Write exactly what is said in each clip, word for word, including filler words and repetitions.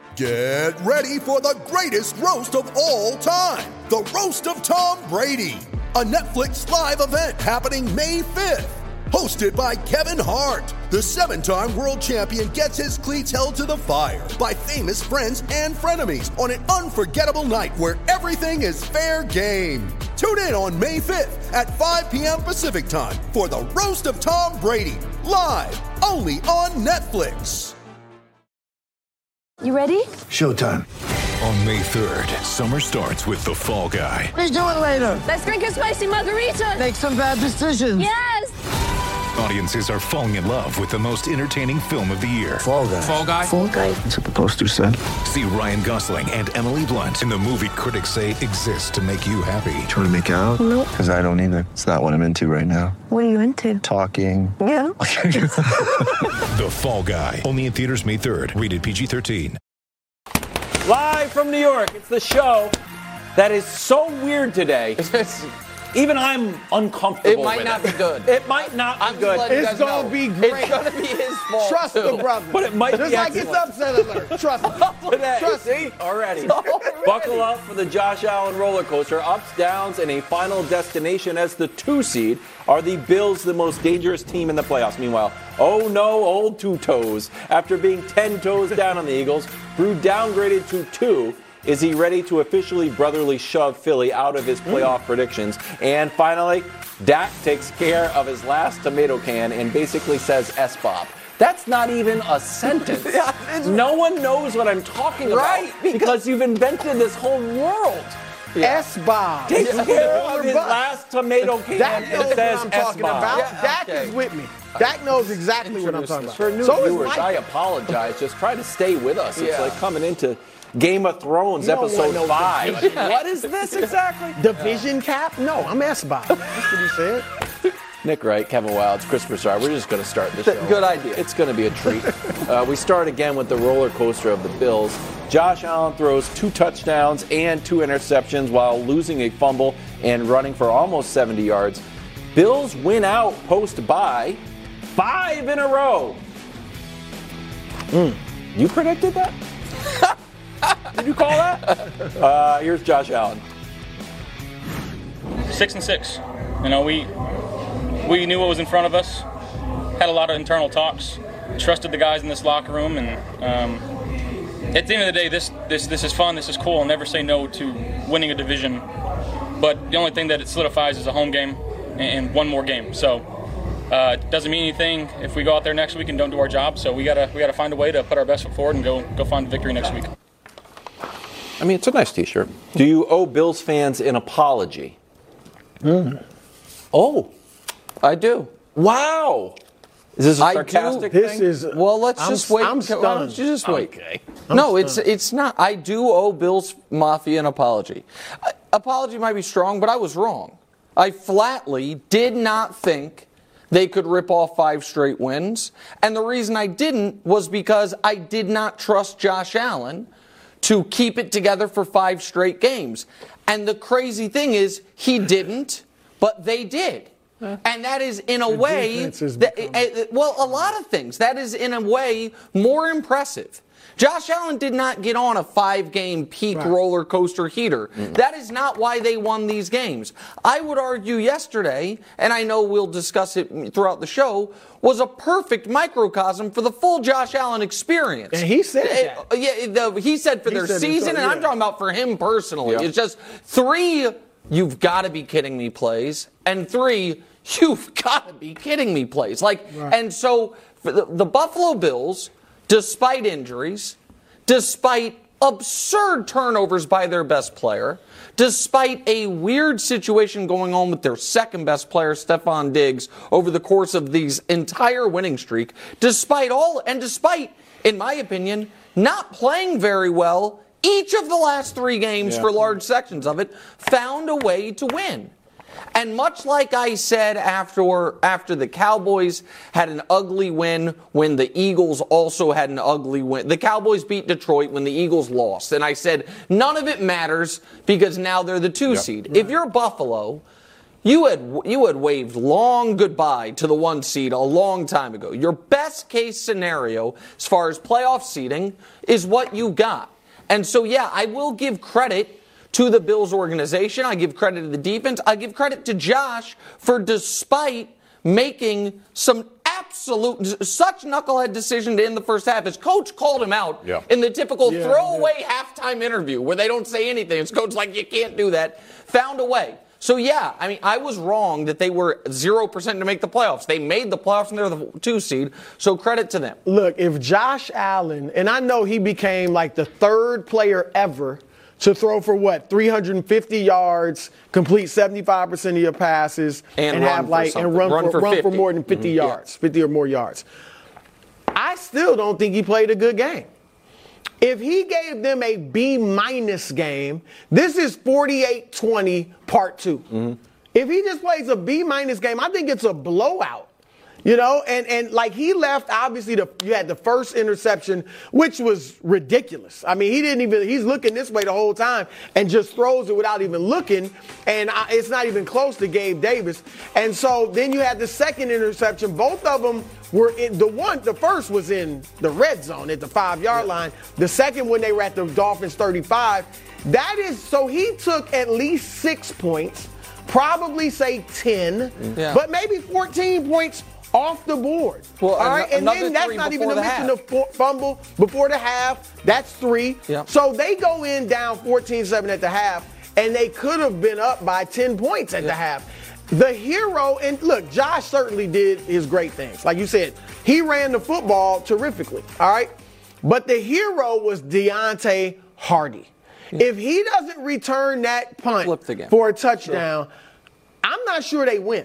Get ready for the greatest roast of all time, the Roast of Tom Brady, a Netflix live event happening May fifth. Hosted by Kevin Hart, the seven-time world champion gets his cleats held to the fire by famous friends and frenemies on an unforgettable night where everything is fair game. Tune in on May fifth at five p.m. Pacific time for the Roast of Tom Brady, live only on Netflix. You ready? Showtime. On May third, summer starts with The Fall Guy. Let's do it later. Let's drink a spicy margarita. Make some bad decisions. Yes. Audiences are falling in love with the most entertaining film of the year. Fall Guy. Fall Guy? Fall Guy. That's what the poster said. See Ryan Gosling and Emily Blunt in the movie critics say exists to make you happy. Trying to make it out? Nope. Because I don't either. It's not what I'm into right now. What are you into? Talking. Yeah. The Fall Guy. Only in theaters May third. Rated P G thirteen. Live from New York, it's the show that is so weird today. Even I'm uncomfortable. It might with not it. be good. It might not be I'm just good. letting you It's guys gonna know. be great. It's gonna be his fault. Trust too. the brother. But it might Just be like it's excellent. upset alert. Trust me. Today, Trust me. see? Already. Already. Buckle up for the Josh Allen roller coaster. Ups, downs, and a final destination as the two seed. Are the Bills the most dangerous team in the playoffs? Meanwhile, oh no, old two toes. After being ten toes down on the Eagles, Brew downgraded to two. Is he ready to officially brotherly shove Philly out of his playoff predictions? And finally, Dak takes care of his last tomato can and basically says S-Bob. That's not even a sentence. Yeah, it's- No one knows what I'm talking about Right, because- because you've invented this whole world. S-Bob. Takes Yeah. care of Your his butt. last tomato can Dak and knows what says I'm talking S-Bob. about. Yeah, Dak okay. is with me. Dak knows exactly what I'm talking about. For new so is viewers, Mike. I apologize. Just try to stay with us. It's Yeah. like coming into Game of Thrones You don't episode want no five. division. Like, what is this exactly? Division cap? No, I'm S-Bob. That's what he said. Nick Wright, Kevin Wilds, Chris Broussard. We're just going to start the show. Good idea. It's going to be a treat. uh, we start again with the roller coaster of the Bills. Josh Allen throws two touchdowns and two interceptions while losing a fumble and running for almost seventy yards. Bills win out post-bye five in a row. Mm. You predicted that? Did you call that? Uh, here's Josh Allen. Six and six. You know, we we knew what was in front of us. Had a lot of internal talks. Trusted the guys in this locker room, and um, at the end of the day, this this this is fun. This is cool. I'll never say no to winning a division. But the only thing that it solidifies is a home game and, and one more game. So uh, it doesn't mean anything if we go out there next week and don't do our job. So we gotta we gotta find a way to put our best foot forward and go go find a victory next week. I mean, it's a nice T-shirt. Do you owe Bills fans an apology? Mm. Oh, I do. wow! Is this a I do. sarcastic This thing? is. Well, let's I'm, just wait. I'm Why stunned. don't you just wait? Okay. no, it's it's not. I do owe Bills Mafia an apology. Uh, apology might be strong, but I was wrong. I flatly did not think they could rip off five straight wins, and the reason I didn't was because I did not trust Josh Allen to keep it together for five straight games. And the crazy thing is, he didn't, but they did. And that is, in a way, defense has that, become- uh, well, a lot of things. That is, in a way, more impressive. Josh Allen did not get on a five-game peak Right. roller coaster heater. That is not why they won these games. I would argue yesterday, and I know we'll discuss it throughout the show, was a perfect microcosm for the full Josh Allen experience. And he said Uh, that. Yeah, the, he said for He their said it, season, so, and I'm yeah. talking about for him personally. Yeah. It's just three, you've got to be kidding me plays, and three, you've got to be kidding me plays. Like, Right. and so for the, the Buffalo Bills, despite injuries, despite absurd turnovers by their best player, despite a weird situation going on with their second best player, Stephon Diggs, over the course of these entire winning streak, despite all, and despite, in my opinion, not playing very well each of the last three games Yeah. for large sections of it, found a way to win. And much like I said after after the Cowboys had an ugly win when the Eagles also had an ugly win. The Cowboys beat Detroit when the Eagles lost. And I said, none of it matters because now they're the two Yep. seed. If you're Buffalo, You had you had waved long goodbye to the one seed a long time ago. Your best case scenario as far as playoff seeding is what you got. And so, yeah, I will give credit to the Bills organization. I give credit to the defense. I give credit to Josh for, despite making some absolute, such knucklehead decision to end the first half. His coach called him out yeah. in the typical yeah, throwaway yeah. halftime interview where they don't say anything. His coach like, you can't do that. Found a way. So, yeah, I mean, I was wrong that they were zero percent to make the playoffs. They made the playoffs and they're the two seed, so credit to them. Look, if Josh Allen, and I know he became like the third player ever to throw for what, three hundred fifty yards, complete seventy-five percent of your passes, and, and have like and run, run, for, for, run for more than fifty mm-hmm. yards, yeah. fifty or more yards. I still don't think he played a good game. If he gave them a B-minus game, this is forty-eight twenty part two. Mm-hmm. If he just plays a B-minus game, I think it's a blowout. You know, and, and like he left, obviously, the, you had the first interception, which was ridiculous. I mean, he didn't even, he's looking this way the whole time and just throws it without even looking. And I, it's not even close to Gabe Davis. And so then you had the second interception. Both of them were in the one, the first was in the red zone at the five yard yeah. line. The second when they were at the Dolphins thirty-five. That is, so he took at least six points, probably say ten, yeah. but maybe fourteen points off the board. Well, all right, and then that's not even to mention the fumble before the half. That's three. Yep. So they go in down fourteen seven at the half, and they could have been up by ten points at yep. the half. The hero, and look, Josh certainly did his great things. Like you said, he ran the football terrifically, all right? But the hero was Deontay Hardy. Yep. If he doesn't return that punt for a touchdown, sure. I'm not sure they win.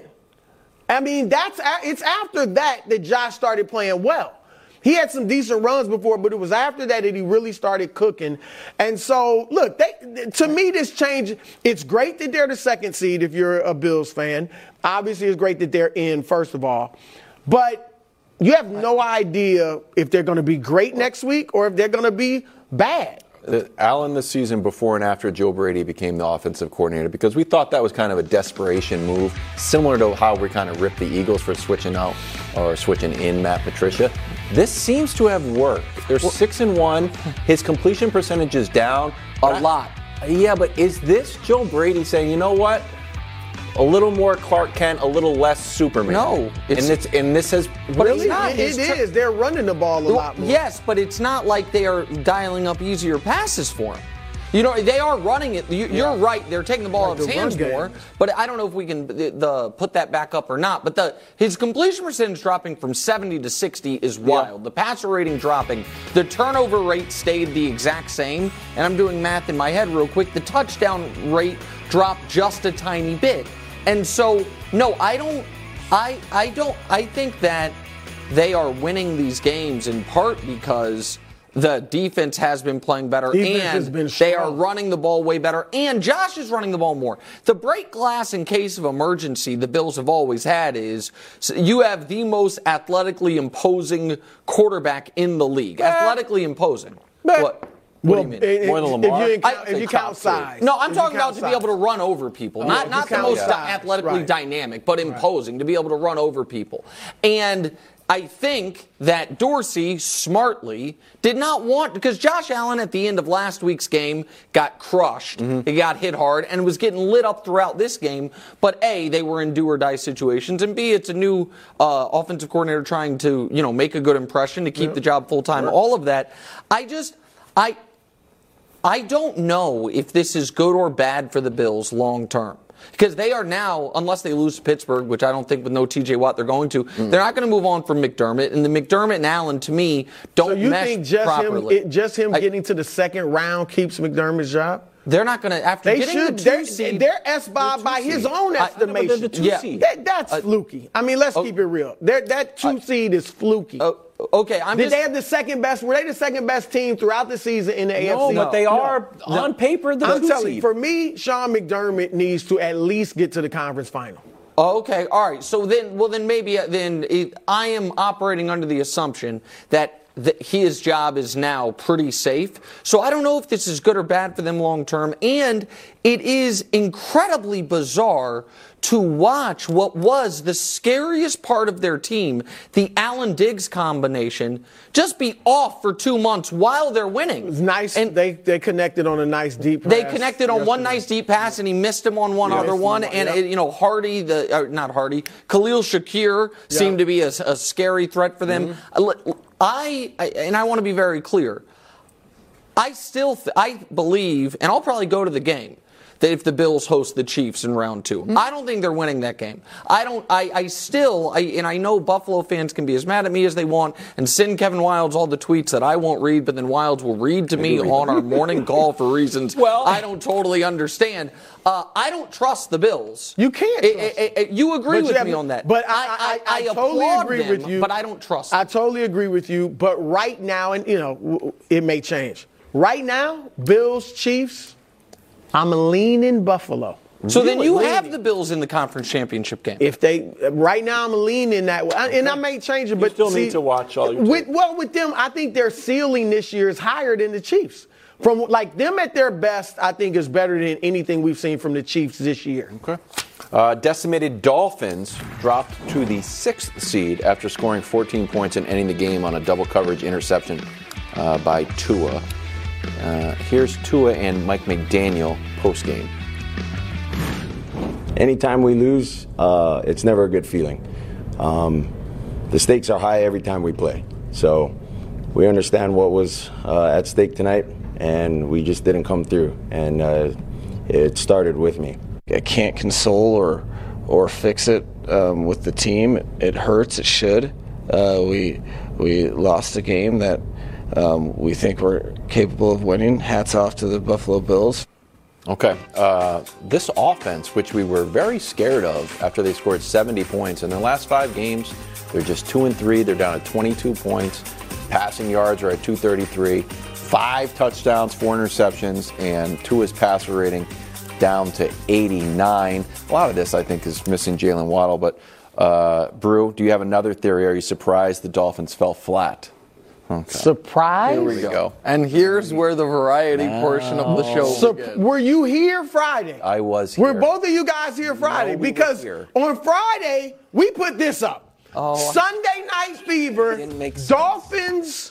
I mean, that's it's after that that Josh started playing well. He had some decent runs before, but it was after that that he really started cooking. And so, look, they, to me, this change, it's great that they're the second seed if you're a Bills fan. Obviously, it's great that they're in, first of all. But you have no idea if they're going to be great next week or if they're going to be bad. Allen, the season before and after Joe Brady became the offensive coordinator, because we thought that was kind of a desperation move, similar to how we kind of ripped the Eagles for switching out or switching in Matt Patricia. This seems to have worked. They're well, six and one. His completion percentage is down a I, lot. Yeah, but is this Joe Brady saying, you know what? A little more Clark Kent, a little less Superman. No. It's, and, it's, and this has... But really, it's not, it, it is. They're running the ball a well, lot more. Yes, but it's not like they are dialing up easier passes for him. You know, they are running it. You, yeah. You're right. They're taking the ball out of his hands more. But I don't know if we can the, the put that back up or not. But the his completion percentage dropping from seventy to sixty is wild. Yeah. The passer rating dropping. The turnover rate stayed the exact same. And I'm doing math in my head real quick. The touchdown rate dropped just a tiny bit. And so, no, I don't, I, I don't, I think that they are winning these games in part because the defense has been playing better defense and has been they are running the ball way better and Josh is running the ball more. The break glass in case of emergency the Bills have always had is you have the most athletically imposing quarterback in the league. But, athletically imposing. But, what? Well, what do you mean? More than Lamar? If you, count, if you count size. No, I'm if talking about size. to be able to run over people. Oh, not not the most size. athletically right. dynamic, but imposing, right. to be able to run over people. And I think that Dorsey smartly did not want, because Josh Allen at the end of last week's game got crushed. Mm-hmm. He got hit hard and was getting lit up throughout this game. But A, they were in do or die situations, and B, it's a new uh, offensive coordinator trying to, you know, make a good impression to keep yeah. the job full time. Yeah. All of that. I just, I. I don't know if this is good or bad for the Bills long term. Because they are now, unless they lose to Pittsburgh, which I don't think with no T J Watt they're going to, mm. they're not going to move on from McDermott. And the McDermott and Allen, to me, don't so you mesh think just properly. Him, it, just him I, getting to the second round keeps McDermott's job? They're not going to, after they getting should, the two they're, seed. They're S-Bob by his seed. own estimation. I, the two yeah. seed. That, that's uh, fluky. I mean, let's oh, keep it real. They're, that two uh, seed is fluky. Uh, Okay, I'm Did just, they have the second best? Were they the second best team throughout the season in the no, A F C? No, but they are no. on paper the I'm two telling seed. you, for me, Sean McDermott needs to at least get to the conference final. Okay, all right. So then, well, then maybe then it, I am operating under the assumption that that his job is now pretty safe. So I don't know if this is good or bad for them long term. And it is incredibly bizarre to watch what was the scariest part of their team, the Allen Diggs combination, just be off for two months while they're winning. It was nice. And they they connected on a nice deep pass. They connected on yesterday. one nice deep pass, and he missed him on one yeah, other one. And, yep. it, you know, Hardy, the uh, not Hardy, Khalil Shakir yep. seemed to be a, a scary threat for them. Mm-hmm. I, I and I want to be very clear. I still th- I believe, and I'll probably go to the game, that if the Bills host the Chiefs in round two. Mm-hmm. I don't think they're winning that game. I don't, I, I still, I, and I know Buffalo fans can be as mad at me as they want and send Kevin Wildes all the tweets that I won't read, but then Wildes will read to me on our morning call for reasons well, I don't totally understand. Uh, I don't trust the Bills. You can't. It, it, it, you agree but with you have, me on that. But I, I, I, I, I totally agree them, with you. But I don't trust I them. totally agree with you. But right now, and you know, it may change. Right now, Bills, Chiefs, I'm leaning Buffalo. So really then you leaning. have the Bills in the conference championship game. If they right now, I'm leaning that way, and I may change it. But you still see, need to watch all your. With, well, with them, I think their ceiling this year is higher than the Chiefs. From like them at their best, I think is better than anything we've seen from the Chiefs this year. Okay. Uh, decimated Dolphins dropped to the sixth seed after scoring fourteen points and ending the game on a double coverage interception uh, by Tua. Uh, here's Tua and Mike McDaniel post-game. Anytime we lose, uh, it's never a good feeling. Um, the stakes are high every time we play. So we understand what was uh, at stake tonight, and we just didn't come through. And uh, it started with me. I can't console or or fix it um, with the team. It hurts. It should. Uh, we we lost a game that um, we think we're capable of winning. Hats off to the Buffalo Bills. Okay. Uh, this offense, which we were very scared of after they scored seventy points, in their last five games, they're just two and three. They're down at twenty-two points. Passing yards are at two thirty-three. Five touchdowns, four interceptions, and Tua's passer rating down to eighty-nine. A lot of this, I think, is missing Jalen Waddle. But, uh, Brew, do you have another theory? Are you surprised the Dolphins fell flat? Okay. Surprise? Here we go. And here's where the variety no. portion of the show so, begins. Were you here Friday? I was here. Were both of you guys here Friday? No, we because here. on Friday, we put this up. Oh, Sunday Night Fever, Dolphins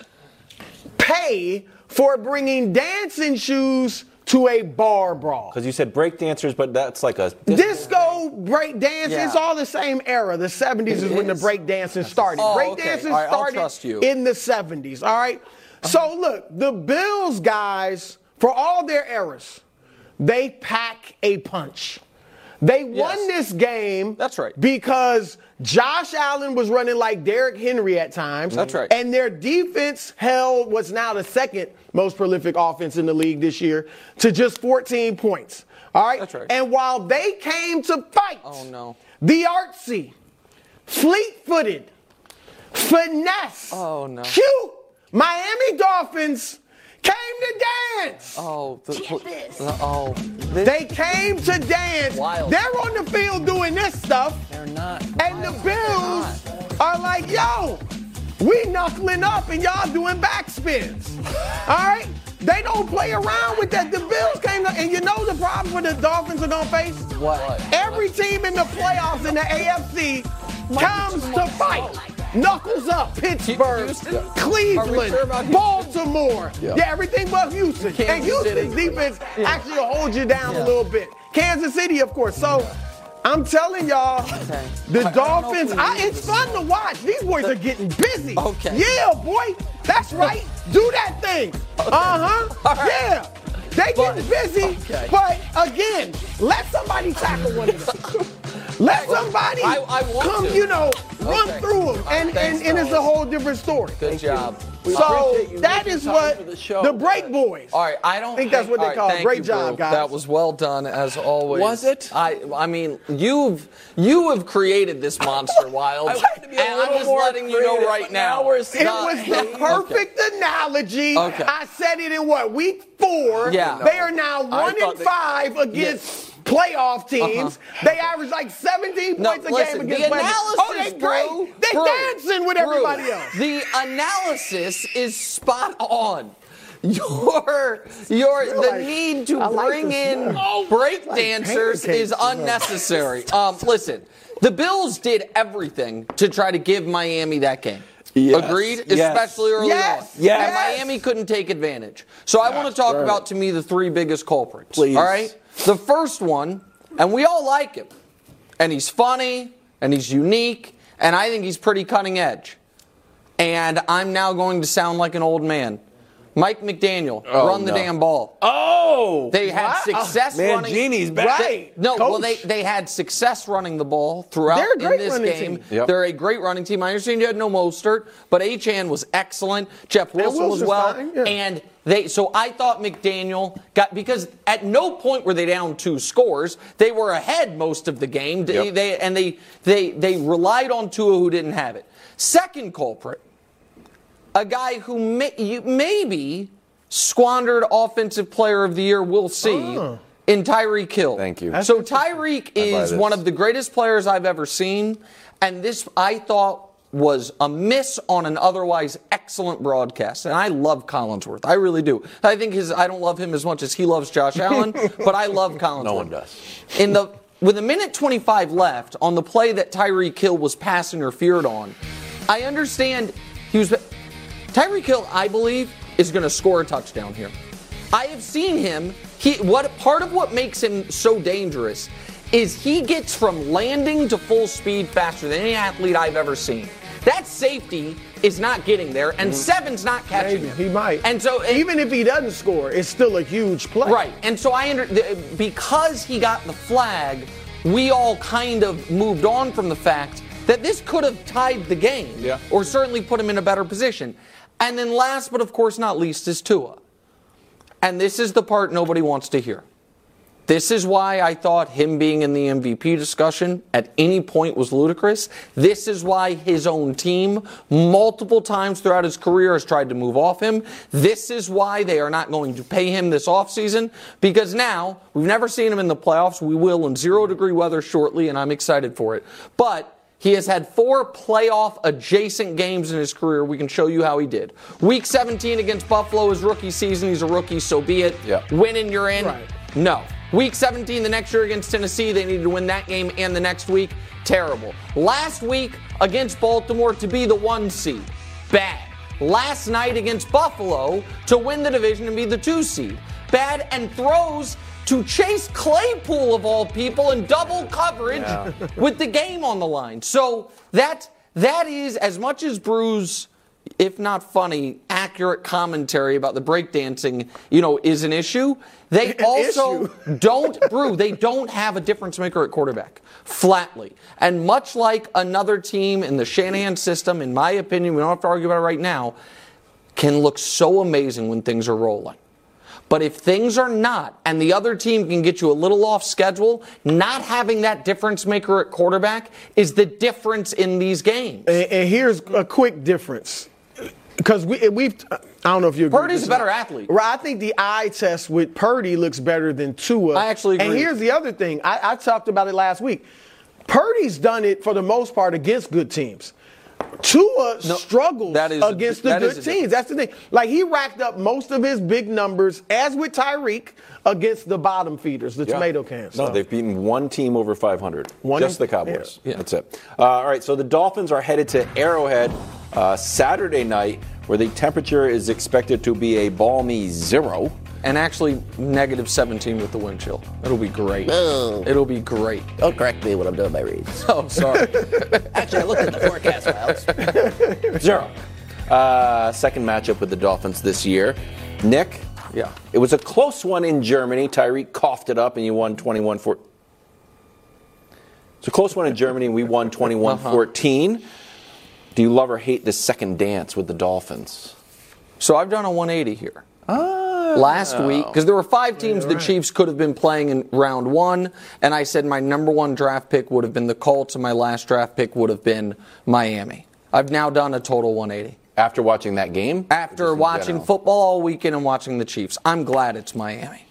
pay for bringing dancing shoes to a bar brawl. Because you said break dancers, but that's like a disco, disco break dance. Yeah. It's all the same era. The seventies is, is when the break dancing started. Oh, break okay. dancing right, started in the seventies. All right. Uh-huh. So look, the Bills guys, for all their eras, they pack a punch. They won yes. this game. That's right. Because Josh Allen was running like Derrick Henry at times. That's right. And their defense held what's now the second most prolific offense in the league this year to just fourteen points. All right? That's right. And while they came to fight, oh, no. the artsy, fleet-footed, finesse, oh, no. cute Miami Dolphins came to dance. Oh, the, the, oh. This, they came to dance. Wild. They're on the field doing this stuff. They're not. And wild. The Bills are like, yo, we knuckling up and y'all doing backspins. All right? They don't play around with that. The Bills came to, and you know the problem with the Dolphins are going to face? What? Every team in the playoffs in the A F C comes to fight. Knuckles up, Pittsburgh, Houston? Cleveland, sure Baltimore. Yeah. yeah, everything but Houston. Kansas and Houston's City. Defense yeah. actually will hold you down yeah. a little bit. Kansas City, of course. So I'm telling y'all, okay. the I, Dolphins, I I, it's fun to watch. These boys are getting busy. Okay. Yeah, boy. That's right. Do that thing. Okay. Uh-huh. Right. Yeah. They getting busy. Okay. But, again, let somebody tackle one of them. Let somebody I, I come, to. you know, run okay. through them. And, right, thanks, and, and it's a whole different story. Good Thank job. So that is what the, show, the break boys. All right, I don't think that's what they right, call it. Great you, job, bro. guys. That was well done as always. Was it? I I mean, you've you have created this monster, Wild. I want to be a and little I'm just more letting you know right now. now we're it was the perfect okay. analogy. Okay. I said it in what week four. Yeah. They are now one and five against. Yes. playoff teams. Uh-huh. They average like seventeen no, points a listen, game against the analysis, Oh, they bro, great. They bro, dancing with bro, everybody else. The analysis is spot on. Your, your, the like, need to I bring like in oh, break like dancers is unnecessary. Um, listen, the Bills did everything to try to give Miami that game. Yes. Agreed? Yes. Especially early yes. on. Yes. And Miami couldn't take advantage. So I want to talk right. about, to me, the three biggest culprits. Please. All right? The first one, and we all like him, and he's funny, and he's unique, and I think he's pretty cutting edge. And I'm now going to sound like an old man. Mike McDaniel, oh, run the no. damn ball. Oh! They had what? success oh, running. Mancini's back. They, no, Coach. well, they, they had success running the ball throughout They're a great in this running game. Team. Yep. They're a great running team. I understand you had no Mostert, but Achane was excellent. Jeff Wilson was well. Fine, yeah. And they so I thought McDaniel got, because at no point were they down two scores. They were ahead most of the game. They, yep. they, and they, they, they relied on Tua, who didn't have it. Second culprit, a guy who may, you, maybe squandered Offensive Player of the Year, we'll see, oh. in Tyreek Hill. Thank you. So Tyreek is one of the greatest players I've ever seen, and this, I thought, was a miss on an otherwise excellent broadcast. And I love Collinsworth. I really do. I think his, I don't love him as much as he loves Josh Allen, but I love Collinsworth. No one does. In the, with a minute twenty-five left on the play that Tyreek Hill was pass interfered on, I understand he was... Tyreek Hill, I believe, is going to score a touchdown here. I have seen him. He what part of what makes him so dangerous is he gets from landing to full speed faster than any athlete I've ever seen. That safety is not getting there, and mm-hmm. Seven's not catching Maybe. him. He might. And so even if he doesn't score, it's still a huge play. Right. And so I under, because he got the flag, we all kind of moved on from the fact that this could have tied the game, yeah. or certainly put him in a better position. And then last, but of course not least, is Tua. And this is the part nobody wants to hear. This is why I thought him being in the M V P discussion at any point was ludicrous. This is why his own team multiple times throughout his career has tried to move off him. This is why they are not going to pay him this offseason, because now we've never seen him in the playoffs. We will in zero degree weather shortly, and I'm excited for it. But he has had four playoff adjacent games in his career. We can show you how he did. Week seventeen against Buffalo, his rookie season. He's a rookie, so be it. Yep. Winning, you're in. Right. No. Week seventeen the next year against Tennessee. They needed to win that game and the next week. Terrible. Last week against Baltimore to be the one seed. Bad. Last night against Buffalo to win the division and be the two seed. Bad. And throws to Chase Claypool, of all people, in double coverage yeah. with the game on the line. So that that is, as much as Brew's, if not funny, accurate commentary about the breakdancing, you know, is an issue, they an also issue. don't, Brew, they don't have a difference maker at quarterback, flatly. And much like another team in the Shanahan system, in my opinion, we don't have to argue about it right now, can look so amazing when things are rolling. But if things are not, and the other team can get you a little off schedule, not having that difference maker at quarterback is the difference in these games. And, and here's a quick difference. Because we, we've, I don't know if you agree. Purdy's a better athlete. Right, I think the eye test with Purdy looks better than Tua. I actually agree. And here's the other thing. I, I talked about it last week. Purdy's done it for the most part against good teams. Tua no, struggles that is, against the that good teams. That's the thing. Like, he racked up most of his big numbers, as with Tyreek, against the bottom feeders, the yeah. tomato cans. No, so. they've beaten one team over five hundred. One Just in, the Cowboys. Yeah. That's it. Uh, all right, so the Dolphins are headed to Arrowhead uh, Saturday night, where the temperature is expected to be a balmy zero. And actually, negative seventeen with the wind chill. It'll be great. Oh. It'll be great. Don't correct me when I'm doing my reads. Oh, sorry. Actually, I looked at the forecast files. Zero. Uh, second matchup with the Dolphins this year. Nick? Yeah. It was a close one in Germany. Tyreek coughed it up and you won twenty-one fourteen. It's a close one in Germany and we won twenty-one fourteen. Uh-huh. Do you love or hate this second dance with the Dolphins? So I've done a one eighty here. Oh. Last week, because there were five teams yeah, right. the Chiefs could have been playing in round one, and I said my number one draft pick would have been the Colts, and my last draft pick would have been Miami. I've now done a total one eighty. After watching that game? After watching football all weekend and watching the Chiefs. I'm glad it's Miami.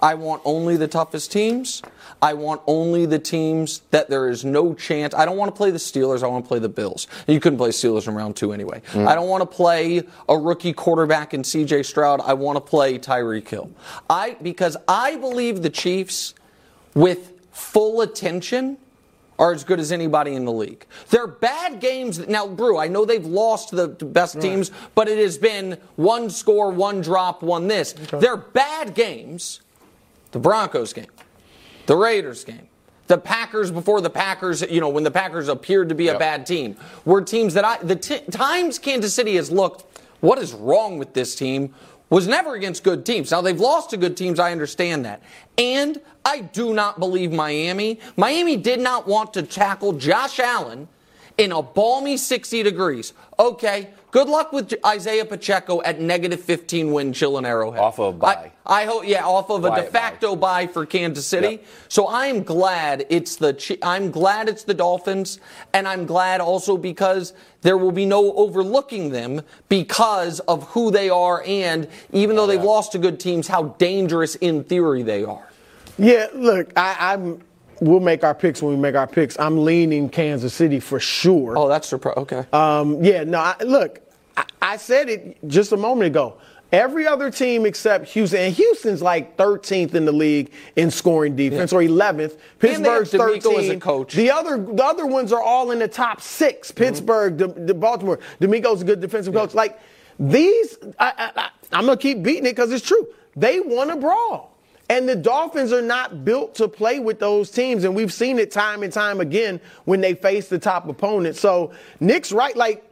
I want only the toughest teams. I want only the teams that there is no chance. I don't want to play the Steelers. I want to play the Bills. You couldn't play Steelers in round two anyway. Mm. I don't want to play a rookie quarterback in C J Stroud. I want to play Tyreek Hill. I because I believe the Chiefs, with full attention, are as good as anybody in the league. They're bad games. Now, Brew, I know they've lost to the best teams, right. but it has been one score, one drop, one this. Okay. They're bad games. The Broncos game, the Raiders game, the Packers before the Packers, you know, when the Packers appeared to be yep. a bad team, were teams that I, the t- times Kansas City has looked, what is wrong with this team, was never against good teams. Now, they've lost to good teams. I understand that. And I do not believe Miami. Miami did not want to tackle Josh Allen in a balmy sixty degrees. Okay, good luck with Isaiah Pacheco at negative fifteen wind chill in Arrowhead. Off of a bye. I, I hope, yeah, off of a Quiet de facto bye. bye for Kansas City. Yep. So I'm glad it's the I'm glad it's the Dolphins, and I'm glad also because there will be no overlooking them because of who they are, and even though they've yeah. lost to good teams, how dangerous in theory they are. Yeah, look, I, I'm. We'll make our picks when we make our picks. I'm leaning Kansas City for sure. Oh, that's surprising. Okay. Um, yeah, no, I, look, I, I said it just a moment ago. Every other team except Houston, and Houston's like thirteenth in the league in scoring defense, yeah. or eleventh. Pittsburgh's thirteenth. As a coach. The other, the other ones are all in the top six. Pittsburgh, mm-hmm. the, the Baltimore. DeMeco's a good defensive yeah. coach. Like these, I, I, I, I'm gonna keep beating it because it's true. They want to brawl. And the Dolphins are not built to play with those teams, and we've seen it time and time again when they face the top opponent. So Nick's right. Like,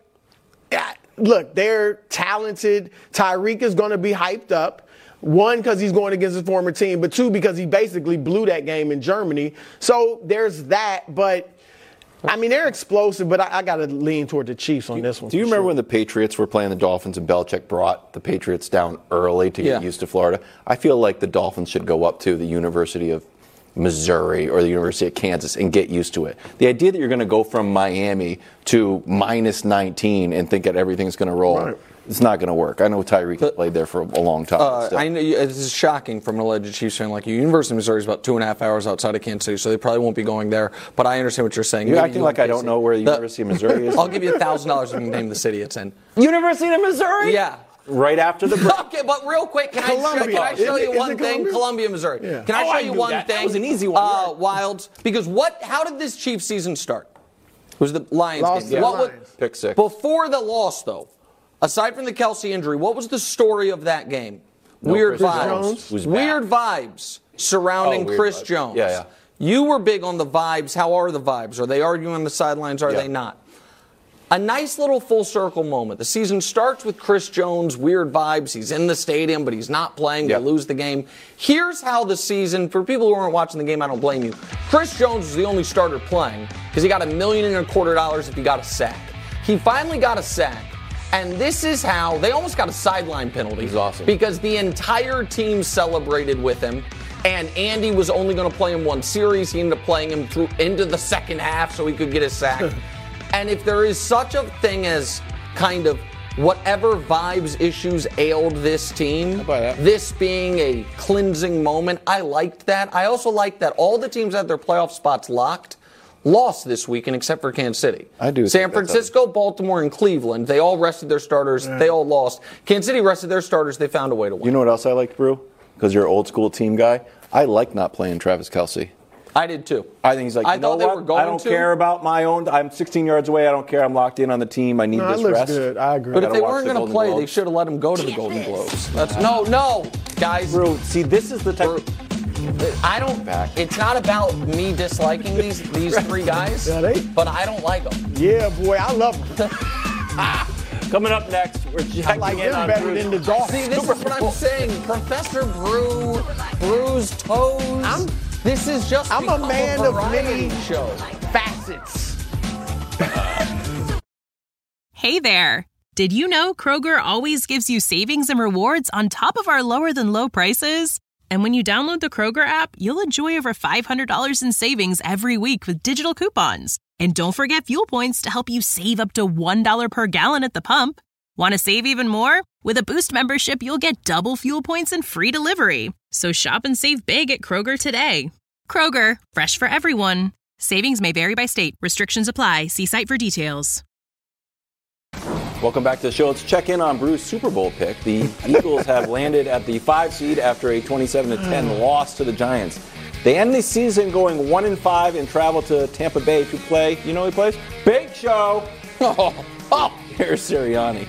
look, they're talented. Tyreek is going to be hyped up. One, because he's going against his former team, but two, because he basically blew that game in Germany. So there's that. But, I mean, they're explosive, but I, I got to lean toward the Chiefs on this one. Do you remember sure. when the Patriots were playing the Dolphins and Belichick brought the Patriots down early to get yeah. used to Florida? I feel like the Dolphins should go up to the University of Missouri or the University of Kansas and get used to it. The idea that you're going to go from Miami to minus nineteen and think that everything's going to roll, right. it's not going to work. I know Tyreek but, played there for a long time. Uh, I know you, this is shocking from an alleged Chiefs fan like you. University of Missouri is about two and a half hours outside of Kansas City, so they probably won't be going there. But I understand what you're saying. You're Maybe acting you like I don't know where the, the University of Missouri is. I'll give you a thousand dollars if you can name the city it's in. University of Missouri? Yeah. Right after the break. Okay, but real quick, can Columbia. I show, can I show is you it, one thing? Columbia? Columbia, Missouri. Yeah. Can I oh, show I you one that. thing? That was an easy one. Uh, Wilds. Because what? How did this Chiefs season start? It was the Lions Lost game. the What Lions. Was, Pick six. Before the loss, though, aside from the Kelsey injury, what was the story of that game? No, Weird Chris vibes. Jones. Weird vibes surrounding Oh, weird Chris vibes. Jones. Yeah, yeah. You were big on the vibes. How are the vibes? Are they arguing on the sidelines? Are Yeah. they not? A nice little full circle moment. The season starts with Chris Jones, weird vibes. He's in the stadium, but he's not playing. Yep. They lose the game. Here's how the season, for people who weren't watching the game, I don't blame you. Chris Jones was the only starter playing because he got a million and a quarter dollars if he got a sack. He finally got a sack. And this is how they almost got a sideline penalty. He's awesome. Because the entire team celebrated with him. And Andy was only going to play him one series. He ended up playing him through into the second half so he could get his sack. And if there is such a thing as kind of whatever vibes issues ailed this team, this being a cleansing moment, I liked that. I also liked that all the teams had their playoff spots locked lost this weekend except for Kansas City. I do. San Francisco, Baltimore, and Cleveland, they all rested their starters. Yeah. They all lost. Kansas City rested their starters. They found a way to win. You know what else I liked, Brew? Because you're an old school team guy. I like not playing Travis Kelce. I did too. I think he's like, you I know thought they what? were going I don't to. care about my own. I'm sixteen yards away. I don't care. I'm locked in on the team. I need No, this it looks rest. good. I agree. But if Gotta they watch weren't the going to Golden play, they Globes. should have let him go to the Golden Globes. That's no, no, guys. Brew, see, this is the type. Of, I don't. It's not about me disliking these these three guys, Yeah, they- but I don't like them. Yeah, boy, I love them. Coming up next, we're checking I like in them on better Drew's- than the Dolphins. See, this is what I'm saying, Professor Brew, Brew's toes. I'm- this is just I'm a become man a of variety many show. facets. Hey there. Did you know Kroger always gives you savings and rewards on top of our lower than low prices? And when you download the Kroger app, you'll enjoy over five hundred dollars in savings every week with digital coupons. And don't forget fuel points to help you save up to one dollar per gallon at the pump. Want to save even more? With a Boost membership, you'll get double fuel points and free delivery. So shop and save big at Kroger today. Kroger, fresh for everyone. Savings may vary by state. Restrictions apply. See site for details. Welcome back to the show. Let's check in on Bruce's Super Bowl pick. The Eagles have landed at the five seed after a twenty-seven to ten loss to the Giants. They end the season going one and five and travel to Tampa Bay to play. You know who he plays? Big Show. Oh, oh. Here's Sirianni.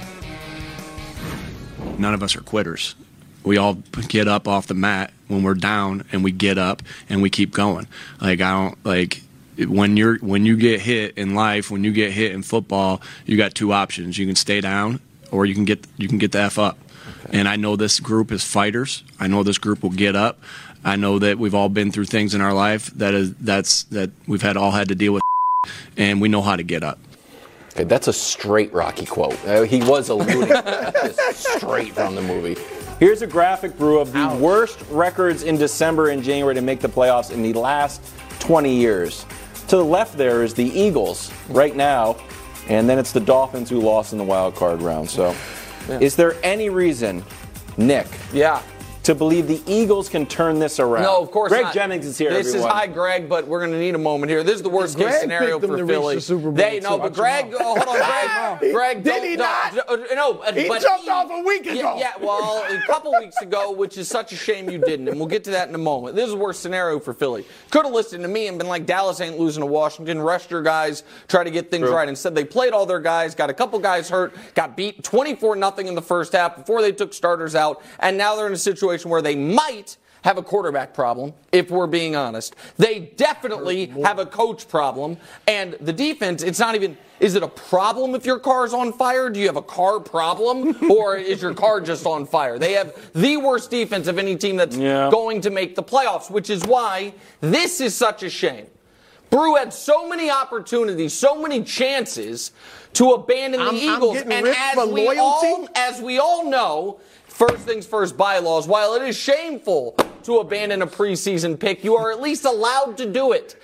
None of us are quitters. We all get up off the mat when we're down, and we get up and we keep going. Like I don't like when you're when you get hit in life, when you get hit in football, you got two options. You can stay down, or you can get you can get the F up. Okay. And I know this group is fighters. I know this group will get up. I know that we've all been through things in our life that is that's that we've had all had to deal with, and we know how to get up. Okay, that's a straight Rocky quote. Uh, he was alluding to this straight from the movie. Here's a graphic, Brew, of the Ouch. worst records in December and January to make the playoffs in the last twenty years. To the left there is the Eagles right now, and then it's the Dolphins who lost in the wild card round. So, yeah. Is there any reason, Nick? Yeah. To believe the Eagles can turn this around? No, of course Greg not. Jennings is here, This everyone. is, hi, Greg, but we're going to need a moment here. This is the worst Greg case scenario picked them for to Philly. reach the Super Bowl They no, too. but Greg, oh, hold on, Greg. Greg, Did don't, he no, not? No, no, He but jumped off a week ago. Yeah, yeah, well, a couple weeks ago, which is such a shame you didn't, and we'll get to that in a moment. This is the worst scenario for Philly. Could have listened to me and been like, Dallas ain't losing to Washington. Rest your guys, try to get things True. right. Instead, they played all their guys, got a couple guys hurt, got beat twenty-four nothing in the first half before they took starters out, and now they're in a situation where they might have a quarterback problem, if we're being honest. They definitely have a coach problem. And the defense, it's not even, is it a problem if your car's on fire? Do you have a car problem? Or is your car just on fire? They have the worst defense of any team that's yeah. going to make the playoffs, which is why this is such a shame. Brew had so many opportunities, so many chances to abandon the I'm, Eagles. I'm and as we, all, as we all know, first things first, bylaws. While it is shameful to abandon a preseason pick, you are at least allowed to do it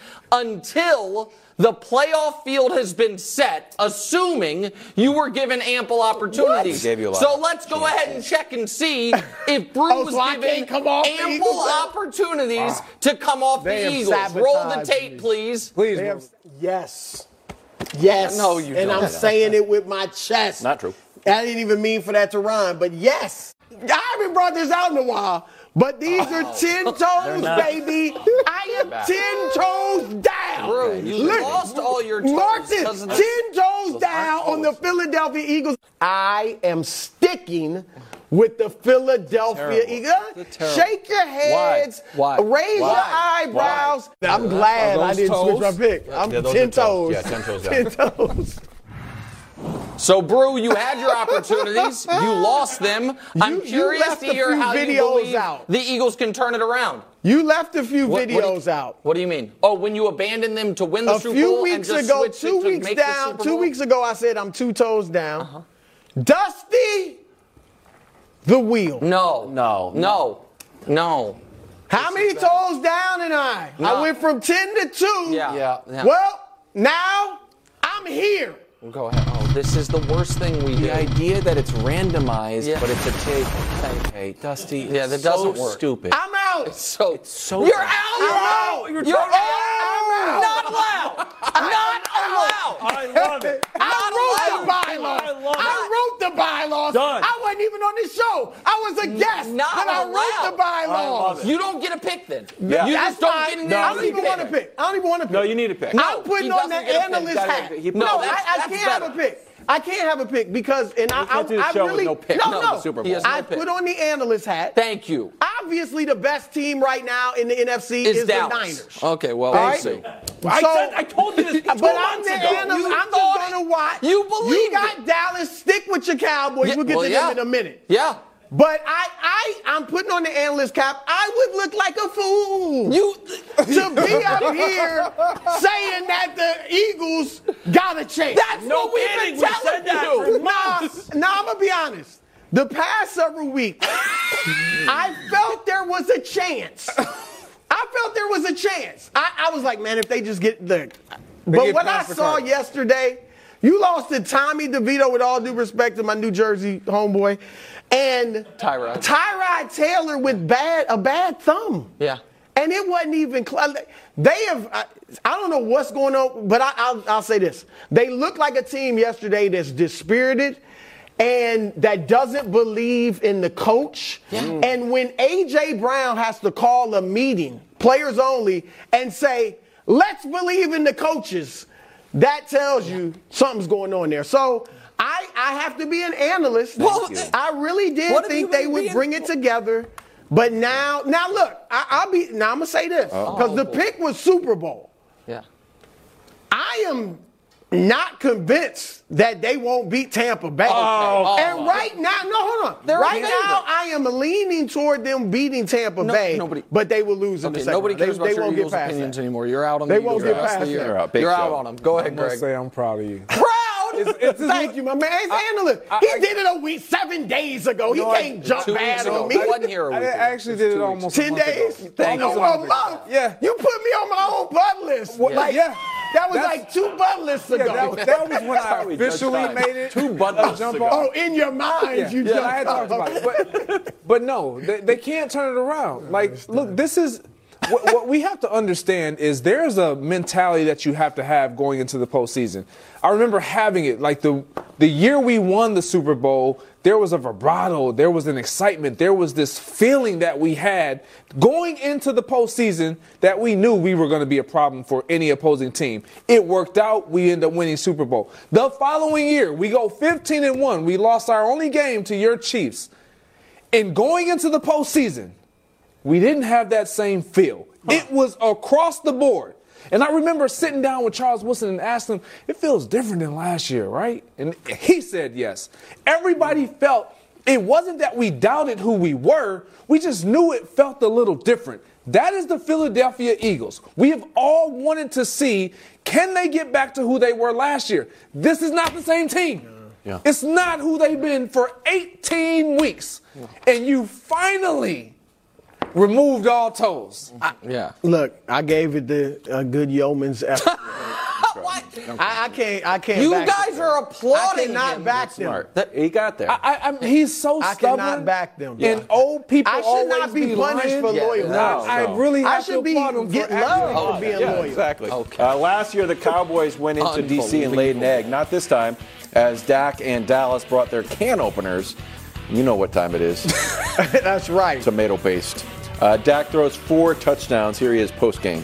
until the playoff field has been set, assuming you were given ample opportunities. So let's go ahead and check and see if Brew oh, was so given ample opportunities ah. to come off they the Eagles. Roll the tape, me. please. Please. Have, yes. Yes. No, you and don't. I'm saying it with my chest. Not true. I didn't even mean for that to rhyme, but yes. I haven't brought this out in a while, but these oh, are ten toes, baby. I am ten toes down. Bro, you Look, lost all your toes. Mark this, ten toes down on the Philadelphia Eagles. I am sticking with the Philadelphia Eagles. Shake your heads. Why? Why? Raise Why? your eyebrows. Why? I'm glad I didn't toes? switch my pick. I'm yeah, ten toes. Yeah, ten toes down. ten toes. So, Brew, you had your opportunities. You lost them. I'm you, curious you to hear how you believe out. the Eagles can turn it around. You left a few what, videos what you, out. What do you mean? Oh, when you abandoned them to win the a Super few Bowl weeks and just ago, switched two it to weeks make down, the Super two Bowl? weeks ago, I said I'm two toes down. Uh-huh. Dusty, the wheel. No, no, no, no. How many toes down am I? No. I went from ten to two. Yeah. yeah, yeah. Well, now I'm here. Well, go ahead. Oh, this is the worst thing we the do. The idea that it's randomized, yeah. but it's a tape. Hey, Dusty. Yeah, that so doesn't work. Stupid. I'm out. It's so. It's so. You're out. You're out. You're, You're out. out. Not allowed. Not allowed. I love it. I wrote the bylaws. I, love I wrote the bylaws. Done. I wasn't even on the show. I was a guest. Not but I allowed. wrote the bylaws. You don't get a pick then. Yeah. You That's just don't fine. get an no, I don't even want to pick. I don't even want to pick. No, you need a pick. No, I'm No, putting on the analyst hat. No, no that's, I, I that's can't better. have a pick. I can't have a pick because, and I, I, do the I show really, with no pick. no, No, no. the Super Bowl. No I pick. put on the analyst hat. Thank you. Obviously, the best team right now in the N F C is, is Dallas. the Niners. Okay, well, All we'll right? see. I, So, said, I told you this two but I'm months the ago. analyst. You I'm thought just going to watch. You believe You got it. Dallas. Stick with your Cowboys. Yeah, we'll get well, to yeah. them in a minute. Yeah. But I, I, I'm putting on the analyst cap. I would look like a fool. You to be up here saying that the Eagles got a chance. That's no what we've kidding. been We telling said that you. for Now, months. now I'm gonna be honest. The past several weeks, I felt there was a chance. I felt there was a chance. I, I was like, man, if they just get the. But get what I Patrick saw Hart. yesterday You lost to Tommy DeVito, with all due respect to my New Jersey homeboy, and Tyrod. Tyrod Taylor with bad a bad thumb. Yeah. And it wasn't even cl- they have I, I don't know what's going on, but I, I'll, I'll say this. They look like a team yesterday that's dispirited and that doesn't believe in the coach. Yeah. And when A J Brown has to call a meeting, players only, and say, let's believe in the coaches, that tells you something's going on there. So I, I have to be an analyst. Well, I really did think they would bring it together. But now, now look, I, I'll be, now I'm going to say this, because the pick was Super Bowl. Yeah. I am not convinced that they won't beat Tampa Bay. Oh, and oh, right now, no, hold on. They're right a now, I am leaning toward them beating Tampa No, Bay, nobody- but they will lose in Okay, the second nobody round. They, cares about they your won't Eagles get past opinions that. anymore. You're out on They the won't Eagles get the rest past of the that. year. You're out. Big You're show. out on them. Go ahead, I must Greg. say I'm proud of you. Proud? It's, it's just Thank you, my man. He's analyst. I- he I- did it a week, seven days ago. He No, I- can't jump two weeks bad ago. on me. I wasn't here a I week. I actually did it almost a Ten month days? ago. Thank you. Almost A month? Yeah. You put me on my own butt list. Well, like, yeah. That was That's- like two butt lists ago. Yeah, that, that was when I we judge officially time. made it. Two butt uh, lists jump ago. off. Oh, in your mind, Yeah, you yeah, jumped I had off. talked about it, but, but no, they, they can't turn it around. Like, look, this is what, what we have to understand is there's a mentality that you have to have going into the postseason. I remember having it like the the year we won the Super Bowl. There was a vibrato, there was an excitement, there was this feeling that we had going into the postseason that we knew we were going to be a problem for any opposing team. It worked out. We ended up winning Super Bowl. The following year, we go fifteen and one. We lost our only game to your Chiefs. And going into the postseason, we didn't have that same feel. It was across the board. And I remember sitting down with Charles Woodson and asking him, it feels different than last year, right? And he said yes. Everybody felt it wasn't that we doubted who we were. We just knew it felt a little different. That is the Philadelphia Eagles. We have all wanted to see, can they get back to who they were last year? This is not the same team. Yeah. It's not who they've been for eighteen weeks. Yeah. And you finally removed all toes. I, yeah. Look, I gave it the uh, good yeoman's effort. What? I, I can't. I can't. You back guys them. are applauding I cannot him. back them. That, he got there. I, I, I, he's so I stubborn. cannot back them. And old people I should always not be, be punished lying. for Yeah, loyalty. no, I, I really have I should to be applaud him get for acting love like for being yeah, loyal. exactly. Okay. Uh, last year, the Cowboys went into D C and laid an egg. Not this time, as Dak and Dallas brought their can openers. You know what time it is. That's right. Tomato-based. Uh, Dak throws four touchdowns. Here he is post-game.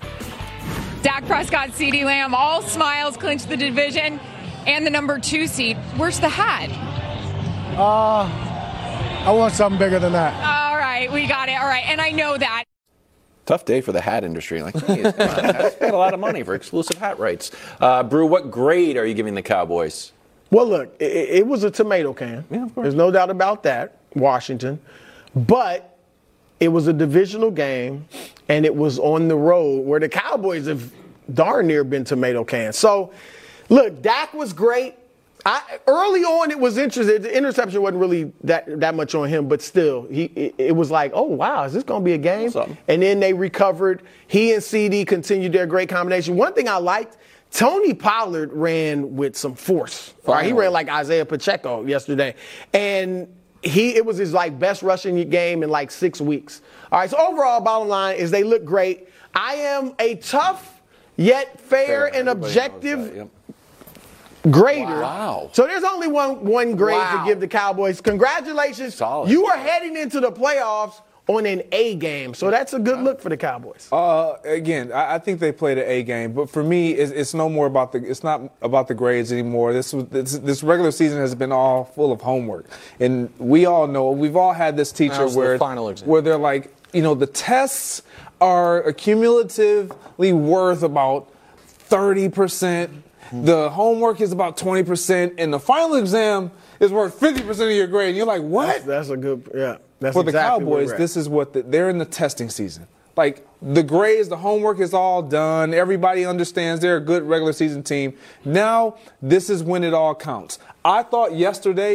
Dak Prescott, CeeDee Lamb, all smiles, clinch the division and the number two seed. Where's the hat? Uh, I want something bigger than that. All right, we got it. All right, and I know that. Tough day for the hat industry. Like, geez, come on, I spent a lot of money for exclusive hat rights. Uh, Brew, what grade are you giving the Cowboys? Well, look, it, it was a tomato can. Yeah, of course. There's no doubt about that, Washington. But it was a divisional game, and it was on the road where the Cowboys have darn near been tomato cans. So, look, Dak was great. I, early on, it was interesting. The interception wasn't really that, that much on him, but still, he it, it was like, oh, wow, is this going to be a game? And then they recovered. He and CeeDee continued their great combination. One thing I liked, Tony Pollard ran with some force. Right? He ran like Isaiah Pacheco yesterday. And he it was his like best rushing game in like six weeks. All right, so overall, bottom line is they look great. I am a tough yet fair, fair. and Everybody objective yep. grader. Wow. So there's only one one grade Wow. to give the Cowboys. Congratulations. Solid. You are heading into the playoffs on an A game. So that's a good look for the Cowboys. Uh, again, I, I think they played an A game, but for me, it's, it's no more about the. It's not about the grades anymore. This, was, this this regular season has been all full of homework, and we all know we've all had this teacher Now's the where final exam. where they're like, you know, the tests are accumulatively worth about thirty percent. The homework is about twenty percent, and the final exam is worth fifty percent of your grade. And you're like, what? That's, that's a good, yeah. That's For exactly the Cowboys, where we're at. this is what the, they're in the testing season. Like the grades, the homework is all done. Everybody understands they're a good regular season team. Now, this is when it all counts. I thought yesterday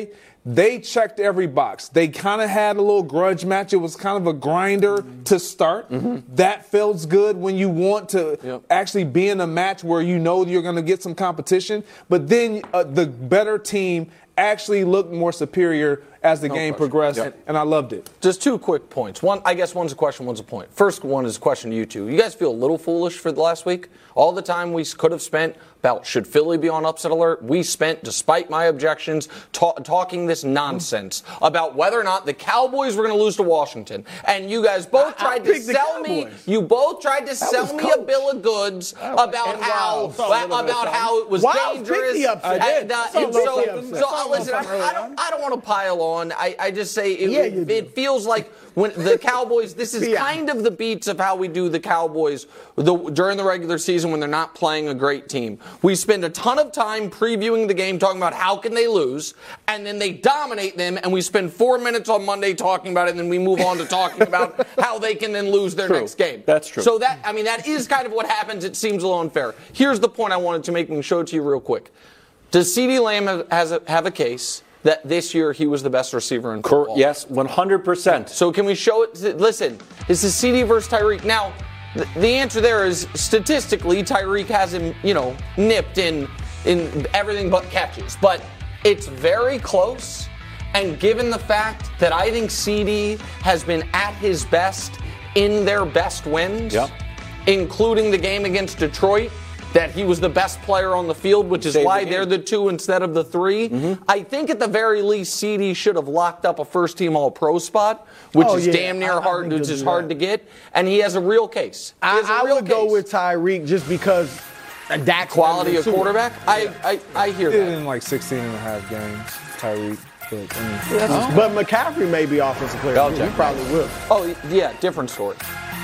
they checked every box. They kind of had a little grudge match. It was kind of a grinder mm-hmm. to start. Mm-hmm. That feels good when you want to yep. actually be in a match where you know you're going to get some competition. But then uh, the better team actually looked more superior as the no game question. progressed, yep. and, and I loved it. Just two quick points. One, I guess one's a question, one's a point. First one is a question to you two. You guys feel a little foolish for the last week? All the time we could have spent about should Philly be on upset alert, we spent, despite my objections, ta- talking this nonsense about whether or not the Cowboys were going to lose to Washington. And you guys both tried I to sell me. You both tried to that sell me coach. a bill of goods oh, about how wow. about how it was wow, dangerous. The upset. And, uh, and so, so, so listen, I don't, I don't want to pile on. I, I just say it, yeah, it, it feels like when the Cowboys, this is yeah. kind of the beats of how we do the Cowboys the, during the regular season when they're not playing a great team. We spend a ton of time previewing the game, talking about how can they lose, and then they dominate them, and we spend four minutes on Monday talking about it, and then we move on to talking about how they can then lose their true. next game. That's true. So that, I mean, that is kind of what happens. It seems a little unfair. Here's the point I wanted to make and show it to you real quick. Does CeeDee Lamb have, has a, have a case that this year he was the best receiver in football? Yes, one hundred percent. So can we show it? Listen, this is CeeDee versus Tyreek. Now, th- the answer there is statistically Tyreek has him, you know, nipped in in everything but catches. But it's very close. And given the fact that I think CeeDee has been at his best in their best wins, yep. including the game against Detroit, that he was the best player on the field, which is Save why the they're the two instead of the three. Mm-hmm. I think at the very least, CeeDee should have locked up a first-team All-Pro spot, which oh, is yeah. damn near I, hard, I which is hard to get, and he has a real case. I, a real I would case. go with Tyreek just because that quality of quarterback. I, I I hear he that. Did in like sixteen and a half games, Tyreek. But, I mean, yeah, oh. but McCaffrey may be offensive player. Belichick. He probably will. Oh yeah, different story.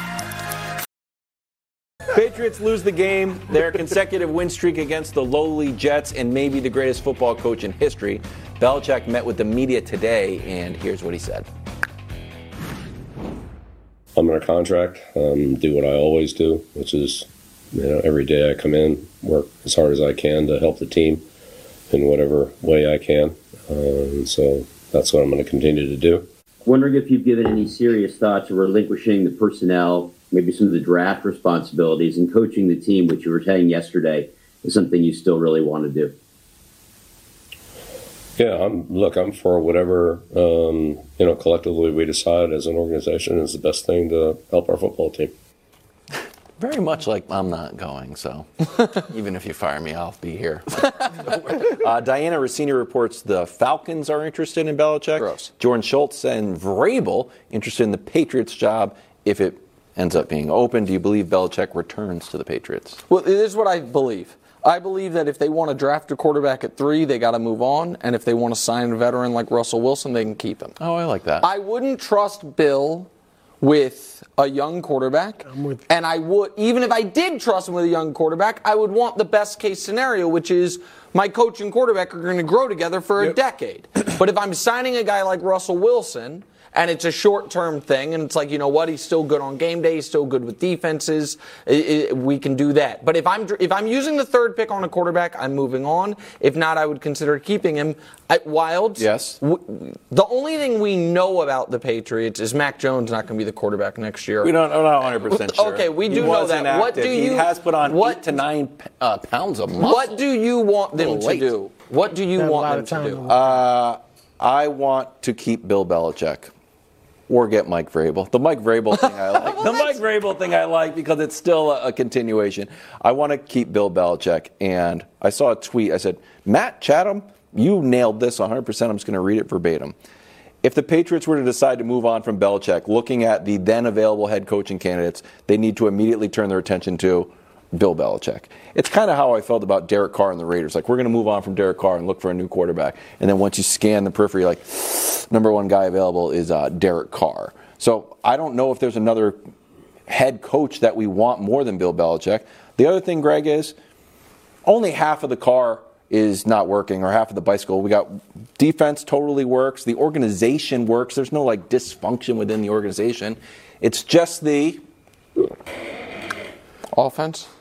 Patriots lose the game, their consecutive win streak against the lowly Jets, and maybe the greatest football coach in history. Belichick met with the media today, and here's what he said. I'm under contract, um, do what I always do, which is, you know, every day I come in, work as hard as I can to help the team in whatever way I can. Um, so that's what I'm going to continue to do. Wondering if you've given any serious thought to relinquishing the personnel, maybe some of the draft responsibilities, and coaching the team, which you were saying yesterday is something you still really want to do. Yeah, I'm, look, I'm for whatever, um, you know, collectively we decide as an organization is the best thing to help our football team. Very much like I'm not going, so even if you fire me, I'll be here. uh, Diana Rossini reports the Falcons are interested in Belichick. Gross. Jordan Schultz and Vrabel interested in the Patriots job if it ends up being open. Do you believe Belichick returns to the Patriots? Well, it is what I believe. I believe that if they want to draft a quarterback at three, they got to move on. And if they want to sign a veteran like Russell Wilson, they can keep him. Oh, I like that. I wouldn't trust Bill with a young quarterback. And I would, even if I did trust him with a young quarterback, I would want the best case scenario, which is my coach and quarterback are going to grow together for yep. a decade. But if I'm signing a guy like Russell Wilson, and it's a short-term thing, and it's like, you know what, he's still good on game day, he's still good with defenses, it, it, we can do that. But if I'm if I'm using the third pick on a quarterback, I'm moving on. If not, I would consider keeping him. At Wilds, yes. W- the only thing we know about the Patriots is Mac Jones not going to be the quarterback next year. We don't, we're not one hundred percent sure. Okay, we do he know that. Inactive. What do you? He has put on what, eight to nine uh, pounds of muscle. What do you want them to do? What do you want them to do? Uh, I want to keep Bill Belichick. Or get Mike Vrabel. The Mike Vrabel thing I like. well, the Mike Vrabel thing I like because it's still a, a continuation. I want to keep Bill Belichick. And I saw a tweet. I said, Matt Chatham, you nailed this one hundred percent. I'm just going to read it verbatim. If the Patriots were to decide to move on from Belichick, looking at the then available head coaching candidates, they need to immediately turn their attention to Bill Belichick. It's kind of how I felt about Derek Carr and the Raiders. Like, we're going to move on from Derek Carr and look for a new quarterback. And then once you scan the periphery, like, number one guy available is uh, Derek Carr. So I don't know if there's another head coach that we want more than Bill Belichick. The other thing, Greg, is only half of the car is not working, or half of the bicycle. We got defense totally works. The organization works. There's no, like, dysfunction within the organization. It's just the offense.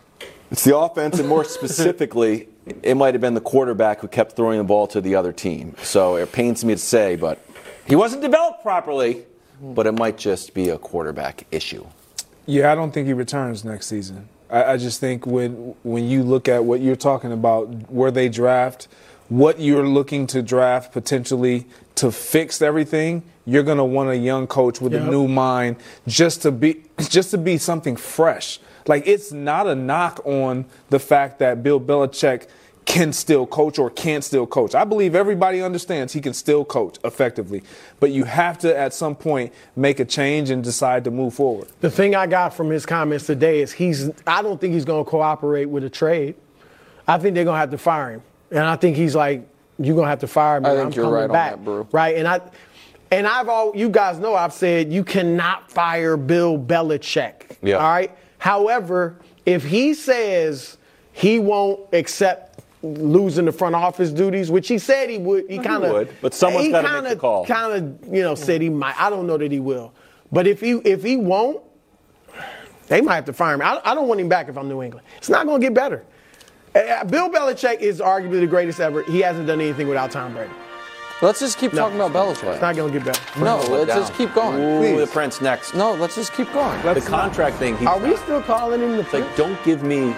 It's the offense, and more specifically, it might have been the quarterback who kept throwing the ball to the other team. So it pains me to say, but he wasn't developed properly, but it might just be a quarterback issue. Yeah, I don't think he returns next season. I, I just think when when you look at what you're talking about, where they draft, what you're looking to draft potentially to fix everything, you're going to want a young coach with yep. a new mind just to be just to be something fresh. Like, it's not a knock on the fact that Bill Belichick can still coach or can't still coach. I believe everybody understands he can still coach effectively. But you have to, at some point, make a change and decide to move forward. The thing I got from his comments today is he's I don't think he's going to cooperate with a trade. I think they're going to have to fire him. And I think he's like, you're going to have to fire me. I think I'm you're coming right back. on that, bro. Right? And I and I've all you guys know I've said you cannot fire Bill Belichick. Yeah. All right? However, if he says he won't accept losing the front office duties, which he said he would, he Well, kind he of would, but someone's gotta make the call. Kind of, you know, said he might. I don't know that he will, but if he if he won't, they might have to fire him. I, I don't want him back if I'm New England. It's not going to get better. Uh, Bill Belichick is arguably the greatest ever. He hasn't done anything without Tom Brady. Let's just keep No. talking about Belichick. It's not going to get better. No, let's just keep going. Ooh, Please. the Prince next. No, let's just keep going. The contract thing. He's Are we still calling him the Prince? like, don't give me.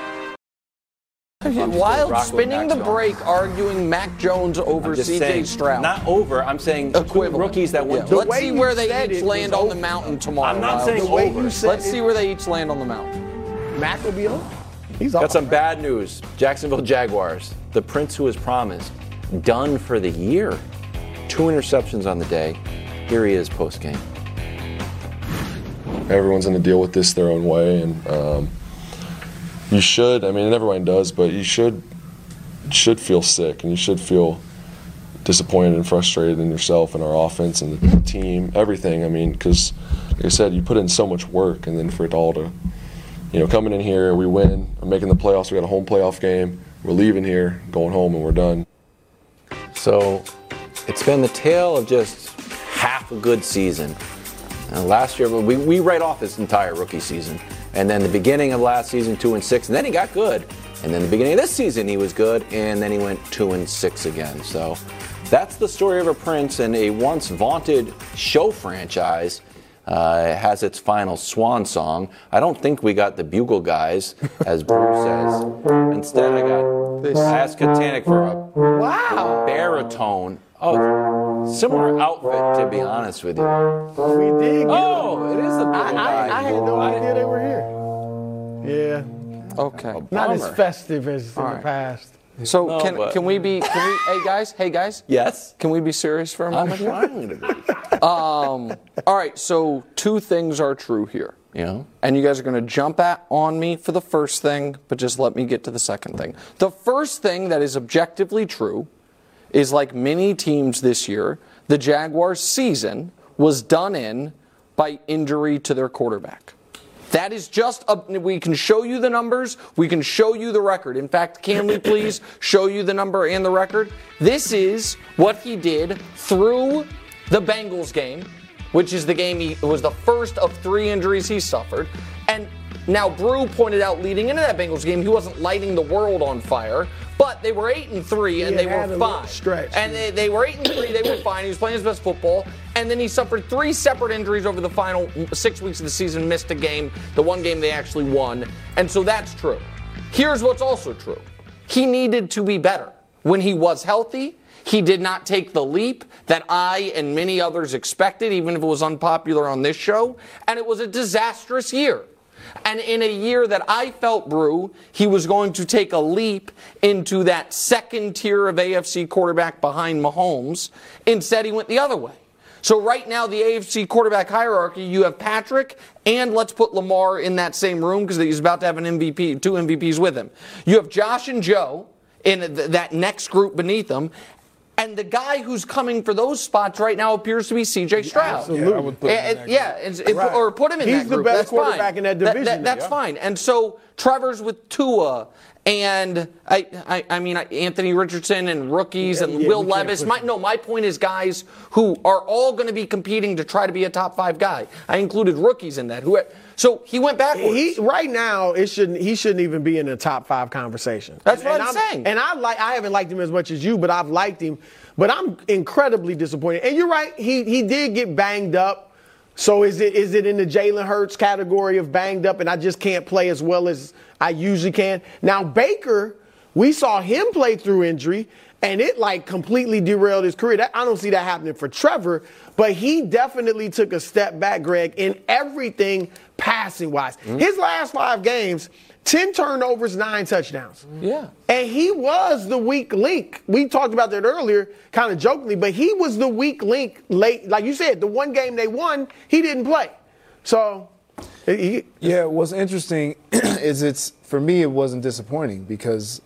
Wild spinning the break, arguing Mac Jones over I'm just C J saying, Stroud. Not over. I'm saying Equivalent. rookies that went. Yeah. Let's see where they each land on the over. mountain tomorrow. I'm not Wild. saying The way over. you said Let's it- see where they each land on the mountain. Mac will be on. He's Got off. some bad news. Jacksonville Jaguars. The Prince who was promised, done for the year. Two interceptions on the day. Here he is post game. Everyone's going to deal with this their own way, and um, you should. I mean, everyone does, but you should should feel sick, and you should feel disappointed and frustrated in yourself and our offense and the team, everything. I mean, because like I said, you put in so much work, and then for it all to, you know, coming in here, we win, we're making the playoffs. We got a home playoff game. We're leaving here, going home, and we're done. So it's been the tale of just half a good season. And last year, we, we write off his entire rookie season. And then the beginning of last season, two and six, and then he got good. And then the beginning of this season, he was good, and then he went two and six again. So that's the story of a Prince, and a once vaunted show franchise uh, has its final swan song. I don't think we got the Bugle Guys, as Bruce says. Instead, I got this. I asked Katanic for a Wow. baritone. Oh, similar outfit, to be honest with you. We did. Get Oh, it is the Bugle I, Guy. I, I had no idea they were here. Yeah. Okay. Not as Bummer. festive as in All the right. past. So No, can but- can we be? Can we? Hey guys, hey guys. Yes? Can we be serious for a I'm moment? here? trying to be. Um, all right, so two things are true here. You know? And you guys are going to jump at on me for the first thing, but just let me get to the second thing. The first thing that is objectively true is, like many teams this year, the Jaguars' season was done in by injury to their quarterback. That is just, a, we can show you the numbers, we can show you the record. In fact, can we please show you the number and the record? This is what he did through the Bengals game, which is the game he, it was the first of three injuries he suffered. And now Brew pointed out leading into that Bengals game, he wasn't lighting the world on fire, but they were eight and three and He they had were a fine. little stretch. And they, they were eight and three, they were fine. He was playing his best football. And then he suffered three separate injuries over the final six weeks of the season, missed a game, the one game they actually won. And so that's true. Here's what's also true. He needed to be better. When he was healthy, he did not take the leap that I and many others expected, even if it was unpopular on this show. And it was a disastrous year. And in a year that I felt, Brew, he was going to take a leap into that second tier of A F C quarterback behind Mahomes. Instead, he went the other way. So right now, the A F C quarterback hierarchy, you have Patrick, and let's put Lamar in that same room because he's about to have an M V P, two M V Ps with him. You have Josh and Joe in th- that next group beneath them. And the guy who's coming for those spots right now appears to be C J Stroud. Absolutely. Yeah, I would put him in And- that yeah, and- and- Right. or put him in He's that the group. best That's quarterback fine. in that That- division. that- that's Yeah. fine. And so Trevor's with Tua, And I, I, I mean, Anthony Richardson and rookies yeah, and yeah, Will Levis. My, no, my point is guys who are all going to be competing to try to be a top five guy. I included rookies in that. Who, so he went backwards. He, right now, it shouldn't. He shouldn't even be in the top five conversation. That's and, what and I'm, I'm saying. And I like. I haven't liked him as much as you, but I've liked him. But I'm incredibly disappointed. And you're right. He he did get banged up. So is it is it in the Jalen Hurts category of banged up and I just can't play as well as I usually can? Now, Baker, we saw him play through injury, and it, like, completely derailed his career. That, I don't see that happening for Trevor, but he definitely took a step back, Greg, in everything passing-wise. Mm-hmm. His last five games, ten turnovers, nine touchdowns. Yeah. And he was the weak link. We talked about that earlier, kind of jokingly, but he was the weak link late. Like you said, the one game they won, he didn't play. So, he, yeah, what's interesting is it's, for me, it wasn't disappointing because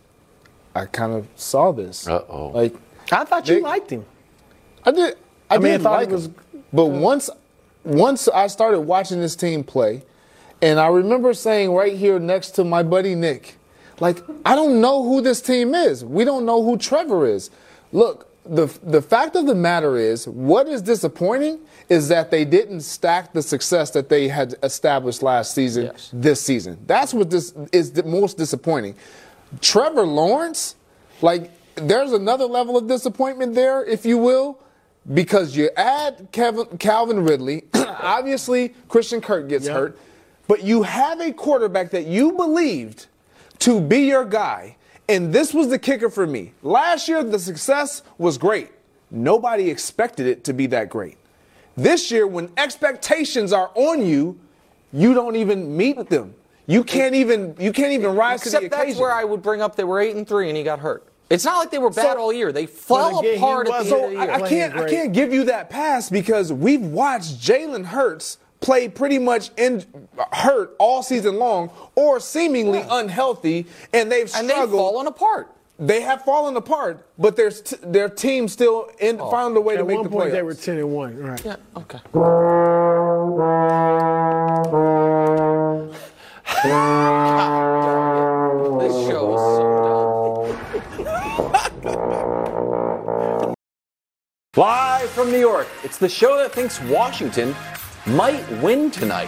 I kind of saw this. Uh-oh. Like, I thought you they, liked him. I did. I, I mean, did I like was, him. But once, once I started watching this team play, and I remember saying right here next to my buddy Nick, like, I don't know who this team is. We don't know who Trevor is. Look, the the fact of the matter is, what is disappointing is that they didn't stack the success that they had established last season yes. this season. That's what this is the most disappointing. Trevor Lawrence, like, there's another level of disappointment there, if you will, because you add Kevin, Calvin Ridley. Obviously, Christian Kirk gets yep. hurt. But you have a quarterback that you believed to be your guy. And this was the kicker for me. Last year, the success was great. Nobody expected it to be that great. This year, when expectations are on you, you don't even meet them. You can't even you can't even rise Except to the occasion. That's where I would bring up they were eight and three and he got hurt. It's not like they were bad so, all year. They fell again, apart at the so end of the year. I, I can't I can't give you that pass because we've watched Jalen Hurts play pretty much in, hurt all season long or seemingly yeah. unhealthy, and they've struggled. And they've fallen apart. They have fallen apart, but their t- their team still in, oh. found a way At to make one the point playoffs. They were ten and one, right? Yeah. Okay. God, this show is so dumb. Live from New York, it's the show that thinks Washington might win tonight.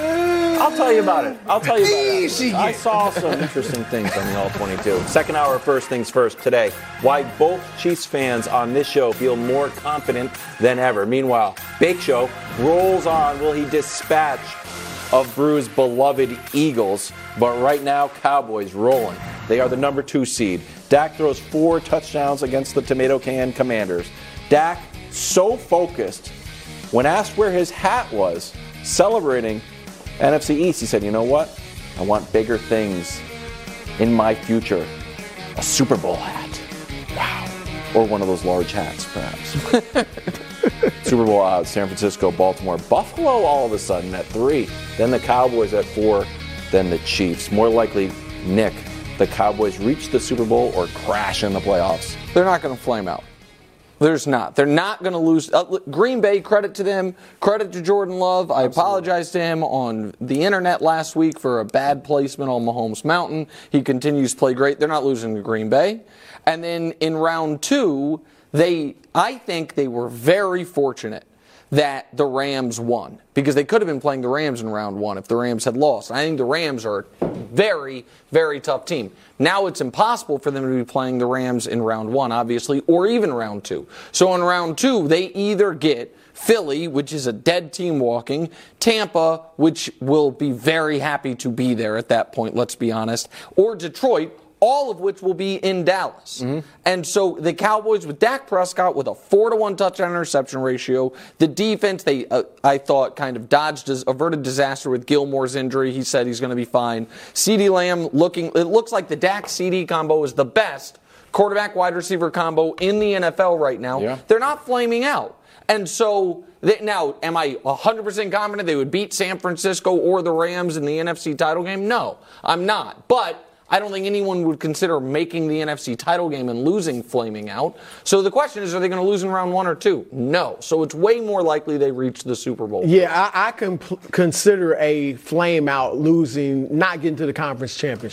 I'll tell you about it. I'll tell you about it. I saw some interesting things on the All twenty-two. Second hour of First Things First today. Why both Chiefs fans on this show feel more confident than ever. Meanwhile, Bake Show rolls on. Will he dispatch of Brew's beloved Eagles? But right now, Cowboys rolling. They are the number two seed. Dak throws four touchdowns against the Tomato Can Commanders. Dak so focused. When asked where his hat was, celebrating N F C East, he said, you know what? I want bigger things in my future. A Super Bowl hat. Wow. Or one of those large hats, perhaps. Super Bowl out, San Francisco, Baltimore. Buffalo all of a sudden at three. Then the Cowboys at four. Then the Chiefs. More likely, Nick, the Cowboys reach the Super Bowl or crash in the playoffs. They're not going to flame out. There's not. They're not going to lose. Uh, Green Bay, credit to them. Credit to Jordan Love. I Absolutely. apologized to him on the internet last week for a bad placement on Mahomes Mountain. He continues to play great. They're not losing to Green Bay. And then in round two, they, I think they were very fortunate that the Rams won, because they could have been playing the Rams in round one if the Rams had lost. I think the Rams are a very, very tough team. Now it's impossible for them to be playing the Rams in round one, obviously, or even round two. So in round two, they either get Philly, which is a dead team walking, Tampa, which will be very happy to be there at that point, let's be honest, or Detroit, all of which will be in Dallas. Mm-hmm. And so the Cowboys with Dak Prescott with a four to one touchdown interception ratio. The defense, they uh, I thought kind of dodged, averted disaster with Gilmore's injury. He said he's going to be fine. CeeDee Lamb looking, it looks like the Dak-C D combo is the best quarterback wide receiver combo in the N F L right now. Yeah. They're not flaming out. And so, they, now, am I one hundred percent confident they would beat San Francisco or the Rams in the N F C title game? No, I'm not. But I don't think anyone would consider making the N F C title game and losing flaming out. So the question is, are they going to lose in round one or two? No. So it's way more likely they reach the Super Bowl. Yeah, I, I can p- consider a flame out losing, not getting to the conference championship.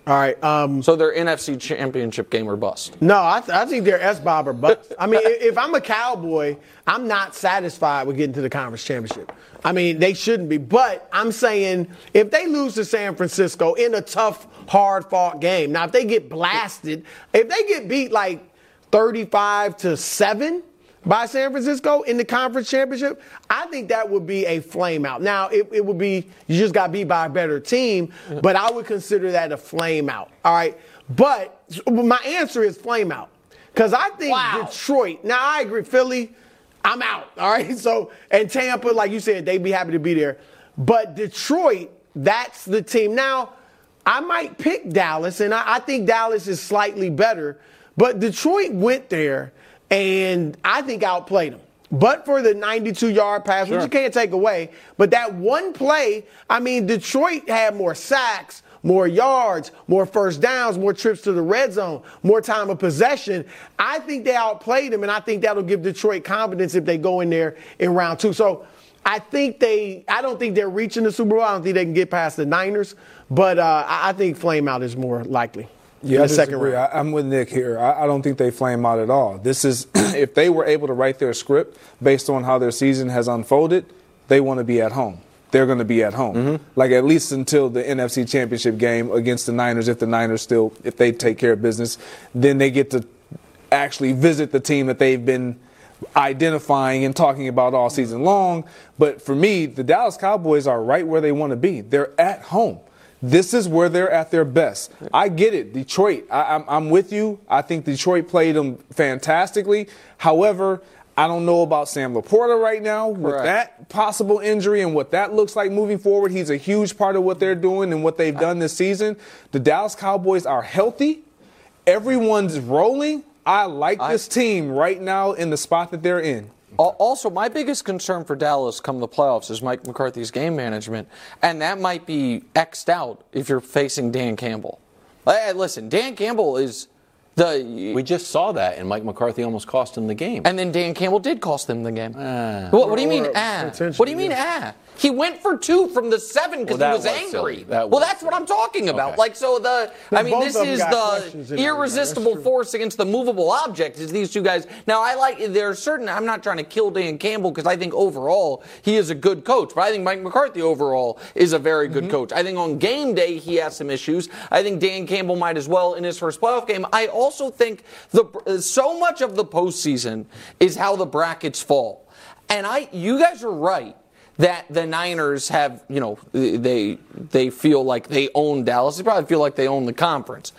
All right. Um, so they're N F C Championship game or bust. No, I, th- I think they're S-Bob or bust. I mean, if I'm a Cowboy, I'm not satisfied with getting to the conference championship. I mean, they shouldn't be. But I'm saying if they lose to San Francisco in a tough, hard-fought game, now if they get blasted, if they get beat like thirty-five to seven by San Francisco in the conference championship, I think that would be a flame out. Now, it, it would be, you just got beat by a better team, but I would consider that a flame out. All right. But my answer is flame out. Because I think wow. Detroit, now I agree, Philly, I'm out. All right. So, and Tampa, like you said, they'd be happy to be there. But Detroit, that's the team. Now, I might pick Dallas, and I, I think Dallas is slightly better. But Detroit went there and I think outplayed them. But for the ninety-two-yard pass, sure. which you can't take away, but that one play, I mean, Detroit had more sacks, more yards, more first downs, more trips to the red zone, more time of possession. I think they outplayed them, and I think that'll give Detroit confidence if they go in there in round two. So I think they – I don't think they're reaching the Super Bowl. I don't think they can get past the Niners. But uh, I think flame out is more likely. Yeah, I disagree. I, I'm with Nick here. I, I don't think they flame out at all. This is if they were able to write their script based on how their season has unfolded, they want to be at home. They're going to be at home, mm-hmm. like at least until the N F C Championship game against the Niners. If the Niners still, if they take care of business, then they get to actually visit the team that they've been identifying and talking about all season long. But for me, the Dallas Cowboys are right where they want to be. They're at home. This is where they're at their best. I get it. Detroit, I, I'm, I'm with you. I think Detroit played them fantastically. However, I don't know about Sam Laporta right now with Correct. that possible injury and what that looks like moving forward. He's a huge part of what they're doing and what they've done this season. The Dallas Cowboys are healthy. Everyone's rolling. I like I, this team right now in the spot that they're in. Also, my biggest concern for Dallas come the playoffs is Mike McCarthy's game management, and that might be X'd out if you're facing Dan Campbell. Hey, listen, Dan Campbell is the... We just saw that, and Mike McCarthy almost cost him the game. And then Dan Campbell did cost them the game. Uh, what, what do you mean, ah? What do you mean, ah? He went for two from the seven because well, he was, was angry. That well, was that's what I'm talking about. Okay. Like, so the, I mean, Both this is the irresistible there, force against the movable object is these two guys. Now, I like, there are certain, I'm not trying to kill Dan Campbell because I think overall he is a good coach, but I think Mike McCarthy overall is a very good mm-hmm. coach. I think on game day he has some issues. I think Dan Campbell might as well in his first playoff game. I also think the so much of the postseason is how the brackets fall. And I, you guys are right that the Niners have, you know, they they feel like they own Dallas. They probably feel like they own the conference.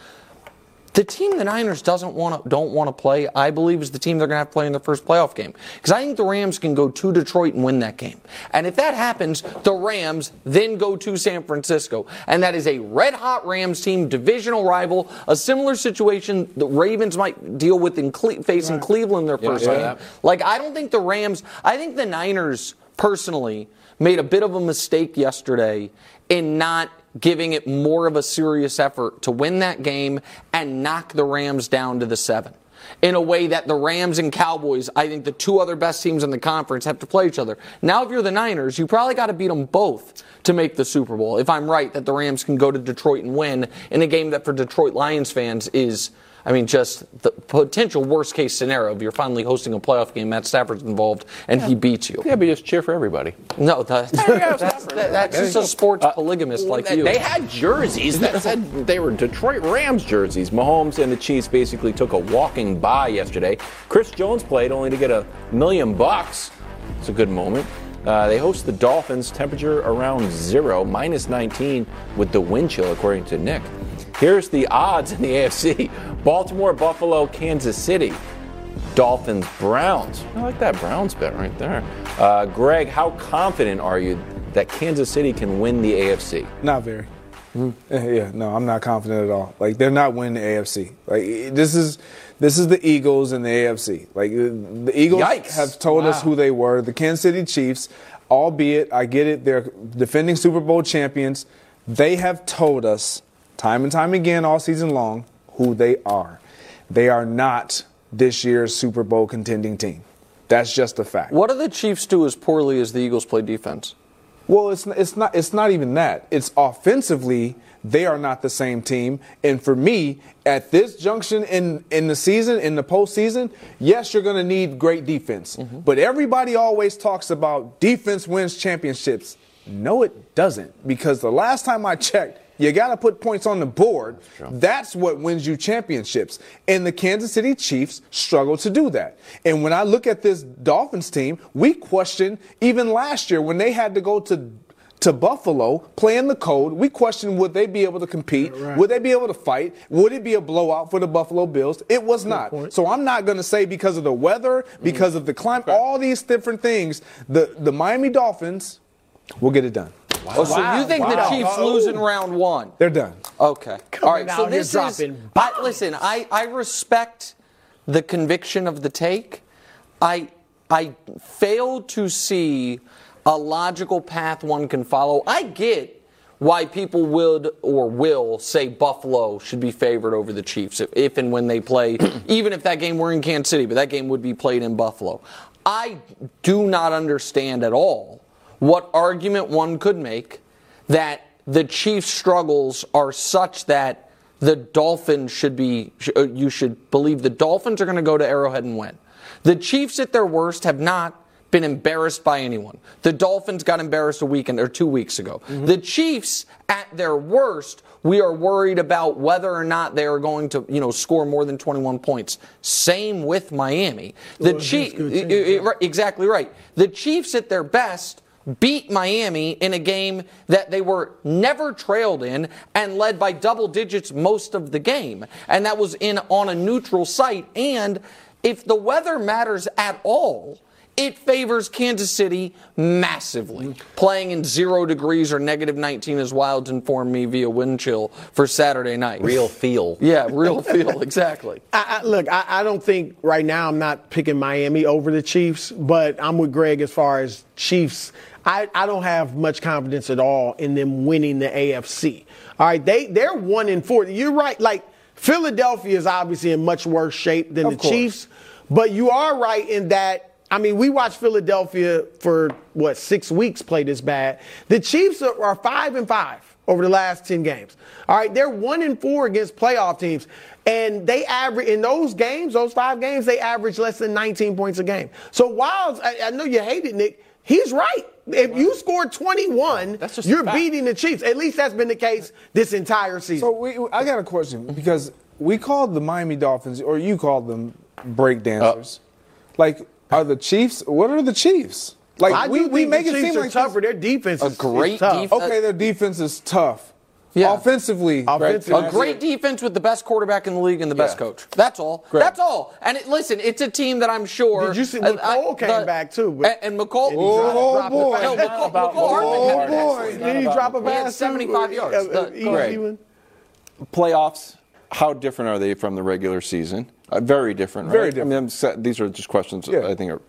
The team the Niners doesn't want to don't want to play, I believe, is the team they're going to have to play in their first playoff game. Because I think the Rams can go to Detroit and win that game. And if that happens, the Rams then go to San Francisco. And that is a red-hot Rams team, divisional rival, a similar situation the Ravens might deal with in Cle- facing right. Cleveland their first yeah, yeah. game. Like, I don't think the Rams, I think the Niners, personally, made a bit of a mistake yesterday in not giving it more of a serious effort to win that game and knock the Rams down to the seven. In a way that the Rams and Cowboys, I think the two other best teams in the conference, have to play each other. Now, if you're the Niners, you probably got to beat them both to make the Super Bowl. If I'm right that the Rams can go to Detroit and win in a game that for Detroit Lions fans is, I mean, just the potential worst-case scenario of you're finally hosting a playoff game, Matt Stafford's involved, and yeah. he beats you. Yeah, but just cheer for everybody. No, the, that's, that's, that's just a sports uh, polygamist like they, you. They had jerseys that said they were Detroit Rams jerseys. Mahomes and the Chiefs basically took a walking by yesterday. Chris Jones played only to get a million bucks. It's a good moment. Uh, they host the Dolphins, temperature around zero, minus nineteen with the wind chill, according to Nick. Here's the odds in the A F C. Baltimore, Buffalo, Kansas City. Dolphins, Browns. I like that Browns bet right there. Uh, Greg, how confident are you that Kansas City can win the A F C? Not very. Mm-hmm. Yeah, no, I'm not confident at all. Like, they're not winning the A F C. Like, this is this is the Eagles and the A F C. Like, the Eagles Yikes. have told wow. us who they were. The Kansas City Chiefs, albeit, I get it, they're defending Super Bowl champions. They have told us time and time again all season long who they are. They are not this year's Super Bowl contending team. That's just a fact. What do the Chiefs do as poorly as the Eagles play defense? Well, it's it's not it's not even that. It's offensively they are not the same team. And for me, at this junction in, in the season, in the postseason, yes, you're going to need great defense. Mm-hmm. But everybody always talks about defense wins championships. No, it doesn't. Because the last time I checked, you got to put points on the board. That's, That's what wins you championships. And the Kansas City Chiefs struggle to do that. And when I look at this Dolphins team, we questioned even last year when they had to go to to Buffalo, playing the code, we questioned would they be able to compete? Right. Would they be able to fight? Would it be a blowout for the Buffalo Bills? It was Good not. Point. So I'm not going to say because of the weather, because mm. of the climate, okay. all these different things, the, the Miami Dolphins will get it done. Wow. Oh, so wow. you think wow. the Chiefs oh. lose in round one? They're done. Okay. Coming all right. So this is. I, listen, I, I respect the conviction of the take. I I failed to see a logical path one can follow. I get why people would or will say Buffalo should be favored over the Chiefs if, if and when they play, even if that game were in Kansas City, but that game would be played in Buffalo. I do not understand at all what argument one could make that the Chiefs' struggles are such that the Dolphins should be, you should believe the Dolphins are going to go to Arrowhead and win. The Chiefs at their worst have not been embarrassed by anyone. The Dolphins got embarrassed a weekend or two weeks ago. Mm-hmm. The Chiefs at their worst, we are worried about whether or not they are going to, you know, score more than twenty-one points. Same with Miami. The well, Chiefs, exactly right. The Chiefs at their best beat Miami in a game that they were never trailed in and led by double digits most of the game. And that was in on a neutral site. And if the weather matters at all, it favors Kansas City massively. Playing in zero degrees or negative nineteen, as Wildes informed me via wind chill for Saturday night. Real feel. Yeah, real feel, exactly. I, I, look, I, I don't think right now I'm not picking Miami over the Chiefs, but I'm with Greg as far as Chiefs. I, I don't have much confidence at all in them winning the A F C. All right, they, they're one and four. You're right. Like, Philadelphia is obviously in much worse shape than of the course. Chiefs, but you are right in that. I mean, we watched Philadelphia for, what, six weeks play this bad. The Chiefs are, are five and five over the last ten games. All right, they're one and four against playoff teams. And they average, in those games, those five games, they average less than nineteen points a game. So Wildes, I, I know you hate it, Nick, he's right. If you score twenty-one, you're beating the Chiefs. At least that's been the case this entire season. So we, I got a question, because we called the Miami Dolphins, or you called them break dancers. Uh, like, are the Chiefs, what are the Chiefs? Like, I we, we make it seem like tougher. Their defense is a great tough. defense. Okay, their defense is tough. Yeah. Offensively, Offensively. a great defense with the best quarterback in the league and the best yeah. coach. That's all. Great. That's all. And it, listen, it's a team that I'm sure. Did you see McCall uh, came the, back too? But, and, and McCall. And oh, oh boy! No, McCall, McCall oh boy! Did he drop a pass? He had seventy-five yards. Uh, the, right. Playoffs. How different are they from the regular season? Uh, very different. Right? Very different. I mean, I'm, these are just questions. Yeah. I think are.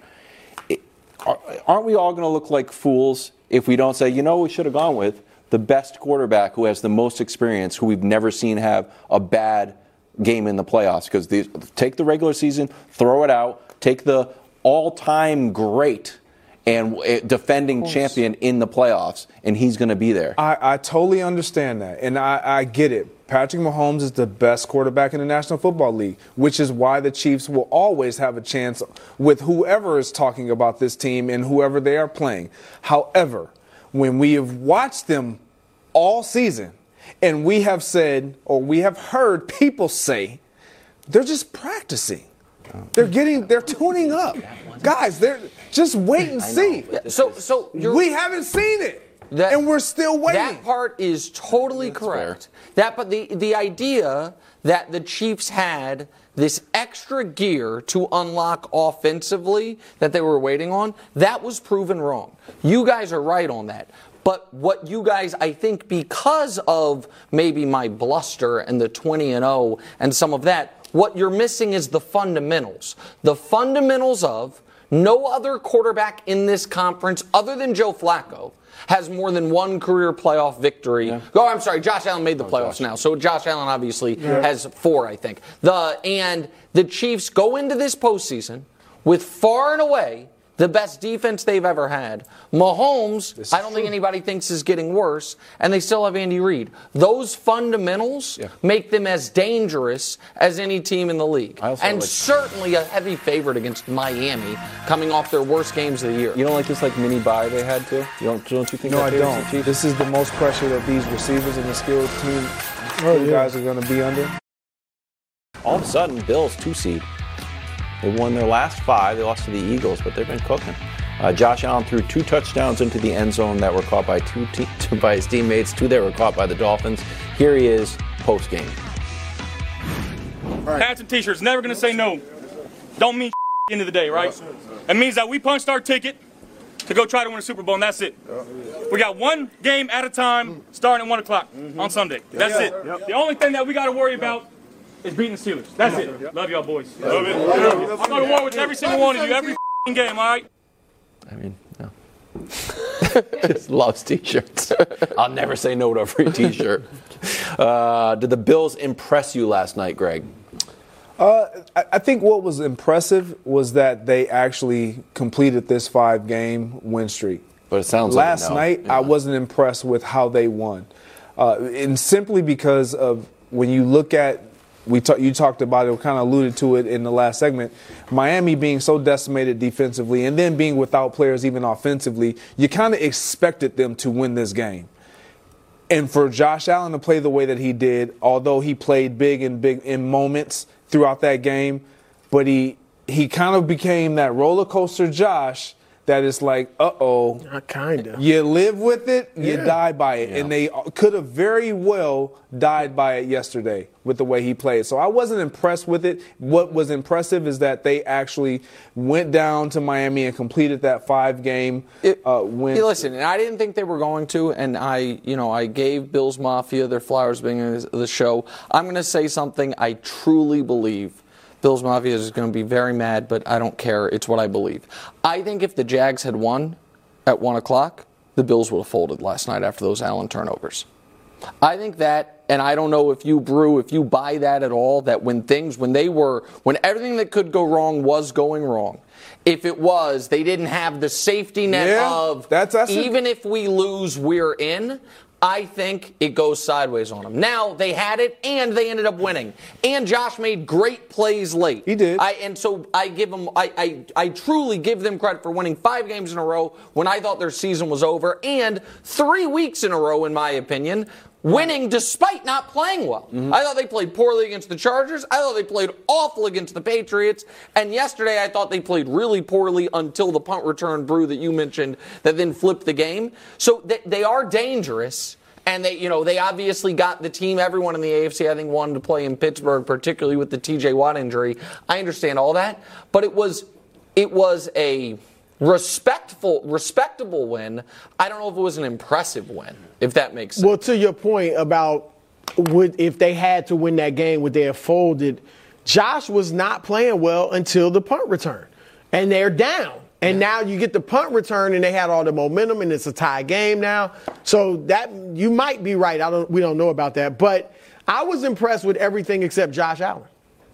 Aren't we all going to look like fools if we don't say, you know, we should have gone with the best quarterback who has the most experience, who we've never seen have a bad game in the playoffs? Because take the regular season, throw it out, take the all-time great and defending champion in the playoffs, and he's going to be there. I, I totally understand that, and I, I get it. Patrick Mahomes is the best quarterback in the National Football League, which is why the Chiefs will always have a chance with whoever is talking about this team and whoever they are playing. However, when we have watched them all season and we have said, or we have heard people say, they're just practicing. They're getting, they're tuning up. Guys, they're just wait and see. So, so you're, we haven't seen it. That, and we're still waiting. That part is totally That's correct. Fair. That, but the, the idea that the Chiefs had this extra gear to unlock offensively that they were waiting on, that was proven wrong. You guys are right on that. But what you guys, I think, because of maybe my bluster and the twenty and oh and some of that, what you're missing is the fundamentals. The fundamentals of no other quarterback in this conference other than Joe Flacco has more than one career playoff victory. Yeah. Oh, I'm sorry, Josh Allen made the playoffs oh, now. So Josh Allen obviously yeah. has four, I think. The and the Chiefs go into this postseason with far and away the best defense they've ever had. Mahomes, I don't true. think anybody thinks is getting worse, and they still have Andy Reid. Those fundamentals yeah. make them as dangerous as any team in the league. And like certainly a heavy favorite against Miami coming off their worst games of the year. You don't like this like mini bye they had to? You don't, don't you think No, that I don't. This is the most pressure that these receivers and the skilled team oh, yeah. guys are going to be under. All of a sudden, Bills two seed. They won their last five. They lost to the Eagles, but they've been cooking. Uh, Josh Allen threw two touchdowns into the end zone that were caught by two te- by his teammates. Two that were caught by the Dolphins. Here he is post game. Right. Hats and T-shirts. Never going to say no. Don't mean end of the day, right? It means that we punched our ticket to go try to win a Super Bowl, and that's it. We got one game at a time, starting at one o'clock mm-hmm. on Sunday. That's yeah. it. Yep. The only thing that we got to worry about is beating the Steelers. That's it. Yep. Love y'all, boys. Love it. I'm going to war with every single one of you, every game, all right? I mean, no. Just loves T-shirts. I'll never say no to a free T-shirt. Uh, did the Bills impress you last night, Greg? Uh, I think what was impressive was that they actually completed this five-game win streak. But it sounds last like no. night yeah. I wasn't impressed with how they won, uh, and simply because of when you look at we talk, you talked about it, kind of alluded to it in the last segment. Miami being so decimated defensively, and then being without players even offensively, you kind of expected them to win this game. And for Josh Allen to play the way that he did, although he played big and big in moments throughout that game, but he he kind of became that roller coaster Josh that is like, uh-oh. Kind of. You live with it, you yeah. die by it. Yeah. And they could have very well died by it yesterday with the way he played. So I wasn't impressed with it. What was impressive is that they actually went down to Miami and completed that five-game uh, win. Hey, listen, and I didn't think they were going to, and I, you know, I gave Bills Mafia their flowers being in the show. I'm going to say something I truly believe. Bills Mafia is going to be very mad, but I don't care. It's what I believe. I think if the Jags had won at one o'clock, the Bills would have folded last night after those Allen turnovers. I think that, and I don't know if you, Brew, if you buy that at all, that when things, when they were, when everything that could go wrong was going wrong, if it was, they didn't have the safety net yeah, of, that's, that's even a- if we lose, we're in. I think it goes sideways on them. Now, they had it, and they ended up winning. And Josh made great plays late. He did. I, and so I give them, I, I, I truly give them credit for winning five games in a row when I thought their season was over, and three weeks in a row, in my opinion, winning despite not playing well. Mm-hmm. I thought they played poorly against the Chargers. I thought they played awful against the Patriots. And yesterday I thought they played really poorly until the punt return, Brew, that you mentioned, that then flipped the game. So they, they are dangerous. And they, you know, they obviously got the team, everyone in the A F C, I think, wanted to play in Pittsburgh, particularly with the T J Watt injury. I understand all that. But it was, it was a respectful, respectable win. I don't know if it was an impressive win, if that makes sense. Well, to your point about would if they had to win that game, would they have folded? Josh was not playing well until the punt return, and they're down. And yeah. now you get the punt return, and they had all the momentum, and it's a tie game now. So that you might be right. I don't. We don't know about that, but I was impressed with everything except Josh Allen.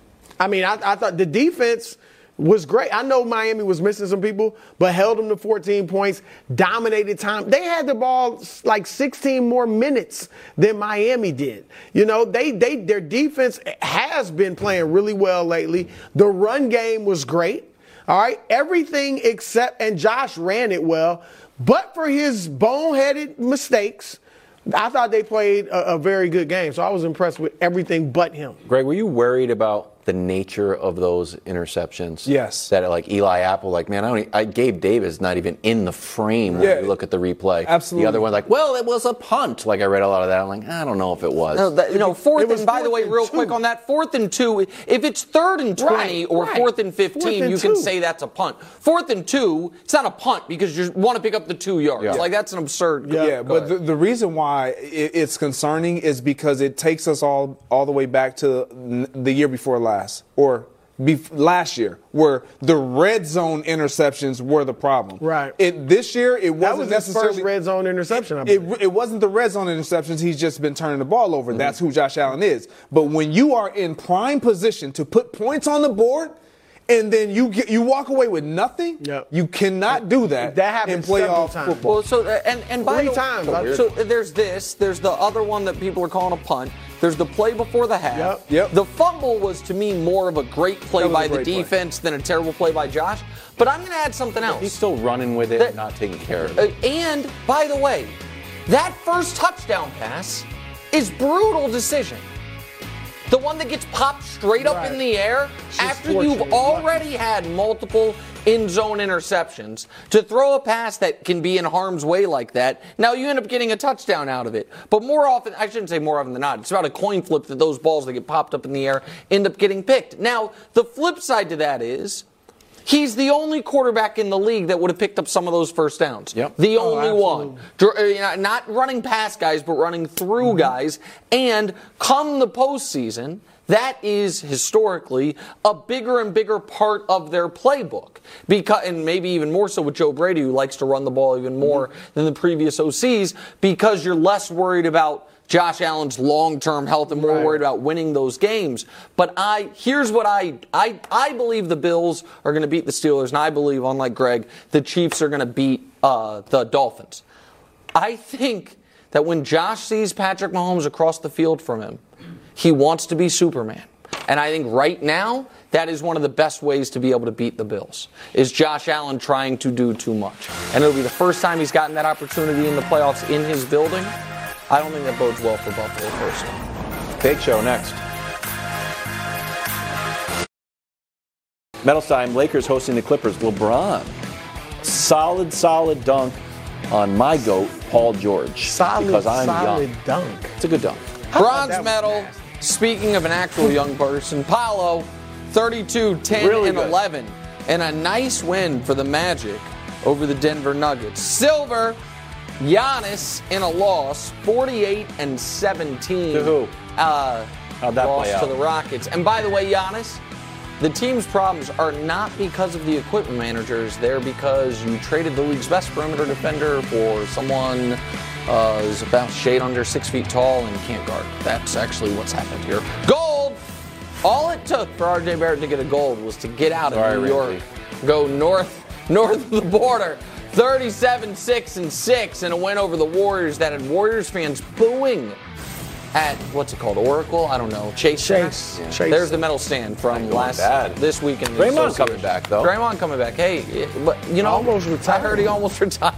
I mean, I, I thought the defense was great. I know Miami was missing some people, but held them to fourteen points, dominated time. They had the ball like sixteen more minutes than Miami did. You know, they they their defense has been playing really well lately. The run game was great. All right, everything except, and Josh ran it well, but for his boneheaded mistakes, I thought they played a, a very good game. So I was impressed with everything but him. Greg, were you worried about the nature of those interceptions? Yes. That like Eli Apple, like, man, I don't. I, Gabe Davis not even in the frame when yeah, you look at the replay. Absolutely. The other one, like, well, it was a punt. Like I read a lot of that. I'm like, I don't know if it was. No, that, you know, fourth and by the way, real two. quick on that, fourth and two. If it's third and twenty right, or right. fourth and fifteen, fourth and you two. can say that's a punt. Fourth and two, it's not a punt because you want to pick up the two yards. Yeah. Like that's an absurd. Yeah, yeah but the, the reason why it, it's concerning is because it takes us all all the way back to the year before last, or. Bef- last year, where the red zone interceptions were the problem. Right. It this year it wasn't that was necessarily his first red zone interception. I it, it, it wasn't the red zone interceptions. He's just been turning the ball over. Mm-hmm. That's who Josh Allen is. But when you are in prime position to put points on the board, and then you get, you walk away with nothing. Yep. You cannot do that. That happens in playoff times. football. Well, so uh, and and by Three the, times. So there's this. There's the other one that people are calling a punt. There's the play before the half. Yep. Yep. The fumble was to me more of a great play That was by a the great play. defense than a terrible play by Josh. But I'm going to add something else. He's still running with it That- and not taking care of Uh, it. and by the way, that first touchdown pass is brutal decision. The one that gets popped straight up Right. in the air She's after you've fortunate. already had multiple in-zone interceptions to throw a pass that can be in harm's way like that. Now you end up getting a touchdown out of it. But more often, I shouldn't say more often than not, it's about a coin flip that those balls that get popped up in the air end up getting picked. Now, the flip side to that is he's the only quarterback in the league that would have picked up some of those first downs. Yep. The Oh, only one. Dr- uh, you know, Not running past guys, but running through guys. And come the postseason, that is historically a bigger and bigger part of their playbook. Because, and maybe even more so with Joe Brady, who likes to run the ball even more than the previous O Cs, because you're less worried about Josh Allen's long-term health and more Right. worried about winning those games. But I here's what I I I believe the Bills are going to beat the Steelers, and I believe, unlike Greg, the Chiefs are going to beat uh, the Dolphins. I think that when Josh sees Patrick Mahomes across the field from him, he wants to be Superman. And I think right now, that is one of the best ways to be able to beat the Bills, is Josh Allen trying to do too much. And it'll be the first time he's gotten that opportunity in the playoffs in his building. I don't think that bodes well for Buffalo personally. Big Show next. Medals time, Lakers hosting the Clippers. LeBron, solid, solid dunk on my GOAT, Paul George. Solid, because I'm solid young. dunk. It's a good dunk. Bronze that was medal. Speaking of an actual young person, Paolo, thirty-two, ten, Really and good. eleven. And a nice win for the Magic over the Denver Nuggets. Silver, Giannis in a loss, forty-eight and seventeen. To who? Uh, How'd that loss play out? to the Rockets. And by the way, Giannis, the team's problems are not because of the equipment managers. They're because you traded the league's best perimeter defender for someone uh, who's about shade under six feet tall and can't guard. That's actually what's happened here. Gold! All it took for R J Barrett to get a gold was to get out of Sorry, New York, Ramsey. go north, north of the border. thirty-seven, six, and six, and a win over the Warriors that had Warriors fans booing at, what's it called, Oracle? I don't know. Chase. Chase. Center? Yeah. Chase. There's the medal stand from Not last bad. this weekend. Draymond coming back, though. Draymond coming back. Hey, it- but you know, Almost retired. I heard he almost retired.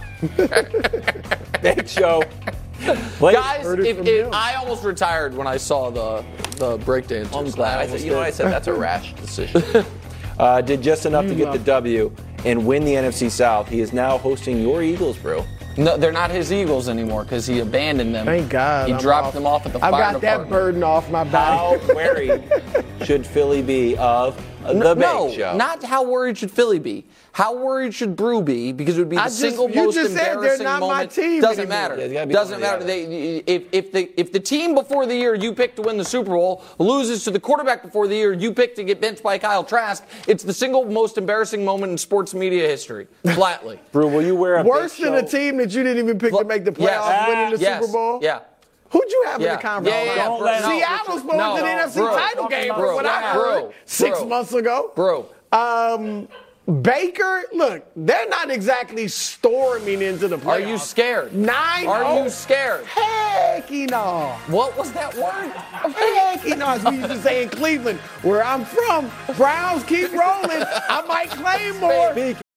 Big Show. Blake, Guys, Heard it if, from if, him. I almost retired when I saw the the breakdancers. I'm glad. I said, you know what I said? That's a rash decision. uh, did just enough to get the W and win the N F C South. He is now hosting your Eagles, bro. No, they're not his Eagles anymore because he abandoned them. Thank God. He I'm dropped off. them off at the I've fire got department. that burden off my How back. wary should Philly be of the no, Big no, Show? not how worried should Philly be. How worried should Brew be? Because it would be the I just- single you most just said they're embarrassing not my moment. team Doesn't anymore. matter. Yeah, it's gotta be Doesn't one or matter. the They, if if the if the team before the year you picked to win the Super Bowl loses to the quarterback before the year you picked to get benched by Kyle Trask, it's the single most embarrassing moment in sports media history. Flatly. Brew, will you wear a Worse Big than Show? a team that you didn't even pick to make the playoffs, Yes. winning the Yes. Super Bowl. Yeah. Who'd you have Yeah. in the conference? Yeah, yeah, yeah. Don't Bro, let- no. Seattle's supposed No. to the N F C Bro. title game Bro. from what I Bro. heard six Bro. months ago. Bro. Um, Baker, look, they're not exactly storming into the playoffs. Are you scared? Nine. Are oh. you scared? Heck no. What was that word? Heck no, as we used to say in Cleveland, where I'm from. Browns keep rolling. I might claim more.